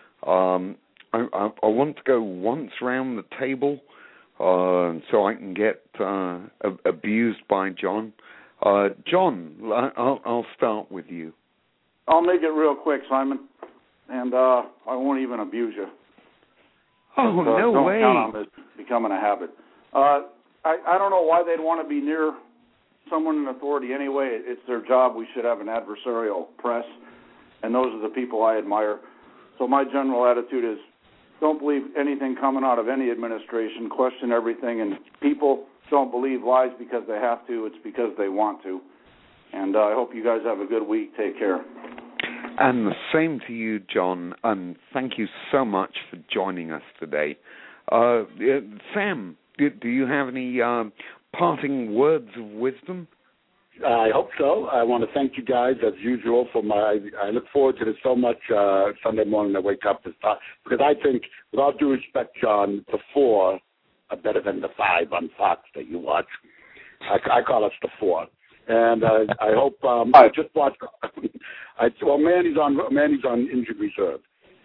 I want to go once round the table so I can get abused by John. John, I'll start with you. I'll make it real quick, Simon, and I won't even abuse you. Oh, no don't way. Don't count on this becoming a habit. I don't know why they'd want to be near someone in authority anyway. It's their job. We should have an adversarial press, and those are the people I admire. So my general attitude is, don't believe anything coming out of any administration. Question everything. And people don't believe lies because they have to. It's because they want to. And I hope you guys have a good week. Take care. And the same to you, John. And thank you so much for joining us today. Sam, do you have any parting words of wisdom? I hope so. I want to thank you guys as usual for I look forward to this so much Sunday morning I wake up because I think, with all due respect, John, the 4 are better than the 5 on Fox that you watch. I call us the 4. And I hope I just watched. Manny's on injured reserve.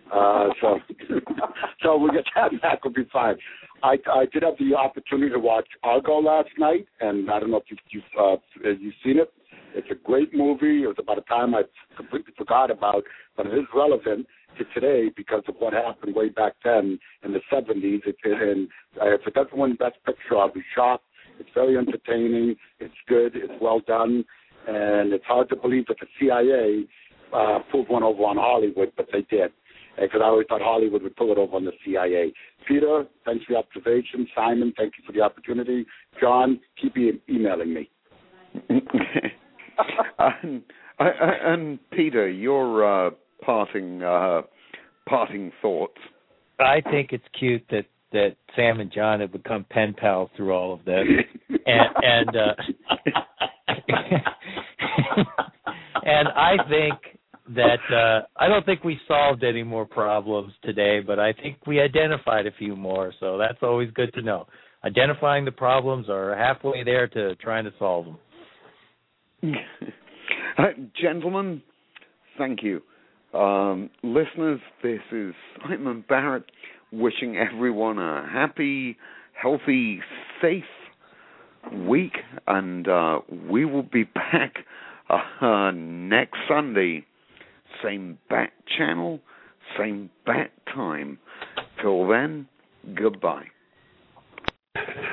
So we get that back, will be fine. I did have the opportunity to watch Argo last night, and I don't know if you've seen it. It's a great movie. It was about a time I completely forgot about, but it is relevant to today because of what happened way back then in the 70s. And if it doesn't win Best Picture, I'll be shocked. It's very entertaining. It's good. It's well done. And it's hard to believe that the CIA pulled one over on Hollywood, but they did. Because I always thought Hollywood would pull it over on the CIA. Peter, thanks for the observation. Simon, thank you for the opportunity. John, keep emailing me. and Peter, your parting thoughts. I think it's cute that Sam and John have become pen pals through all of this, and and I think that I don't think we solved any more problems today, but I think we identified a few more, so that's always good to know. Identifying the problems are halfway there to trying to solve them. Gentlemen, thank you. Listeners, this is Simon Barrett wishing everyone a happy, healthy, safe week, and we will be back next Sunday. Same bat channel, same bat time. Till then, goodbye.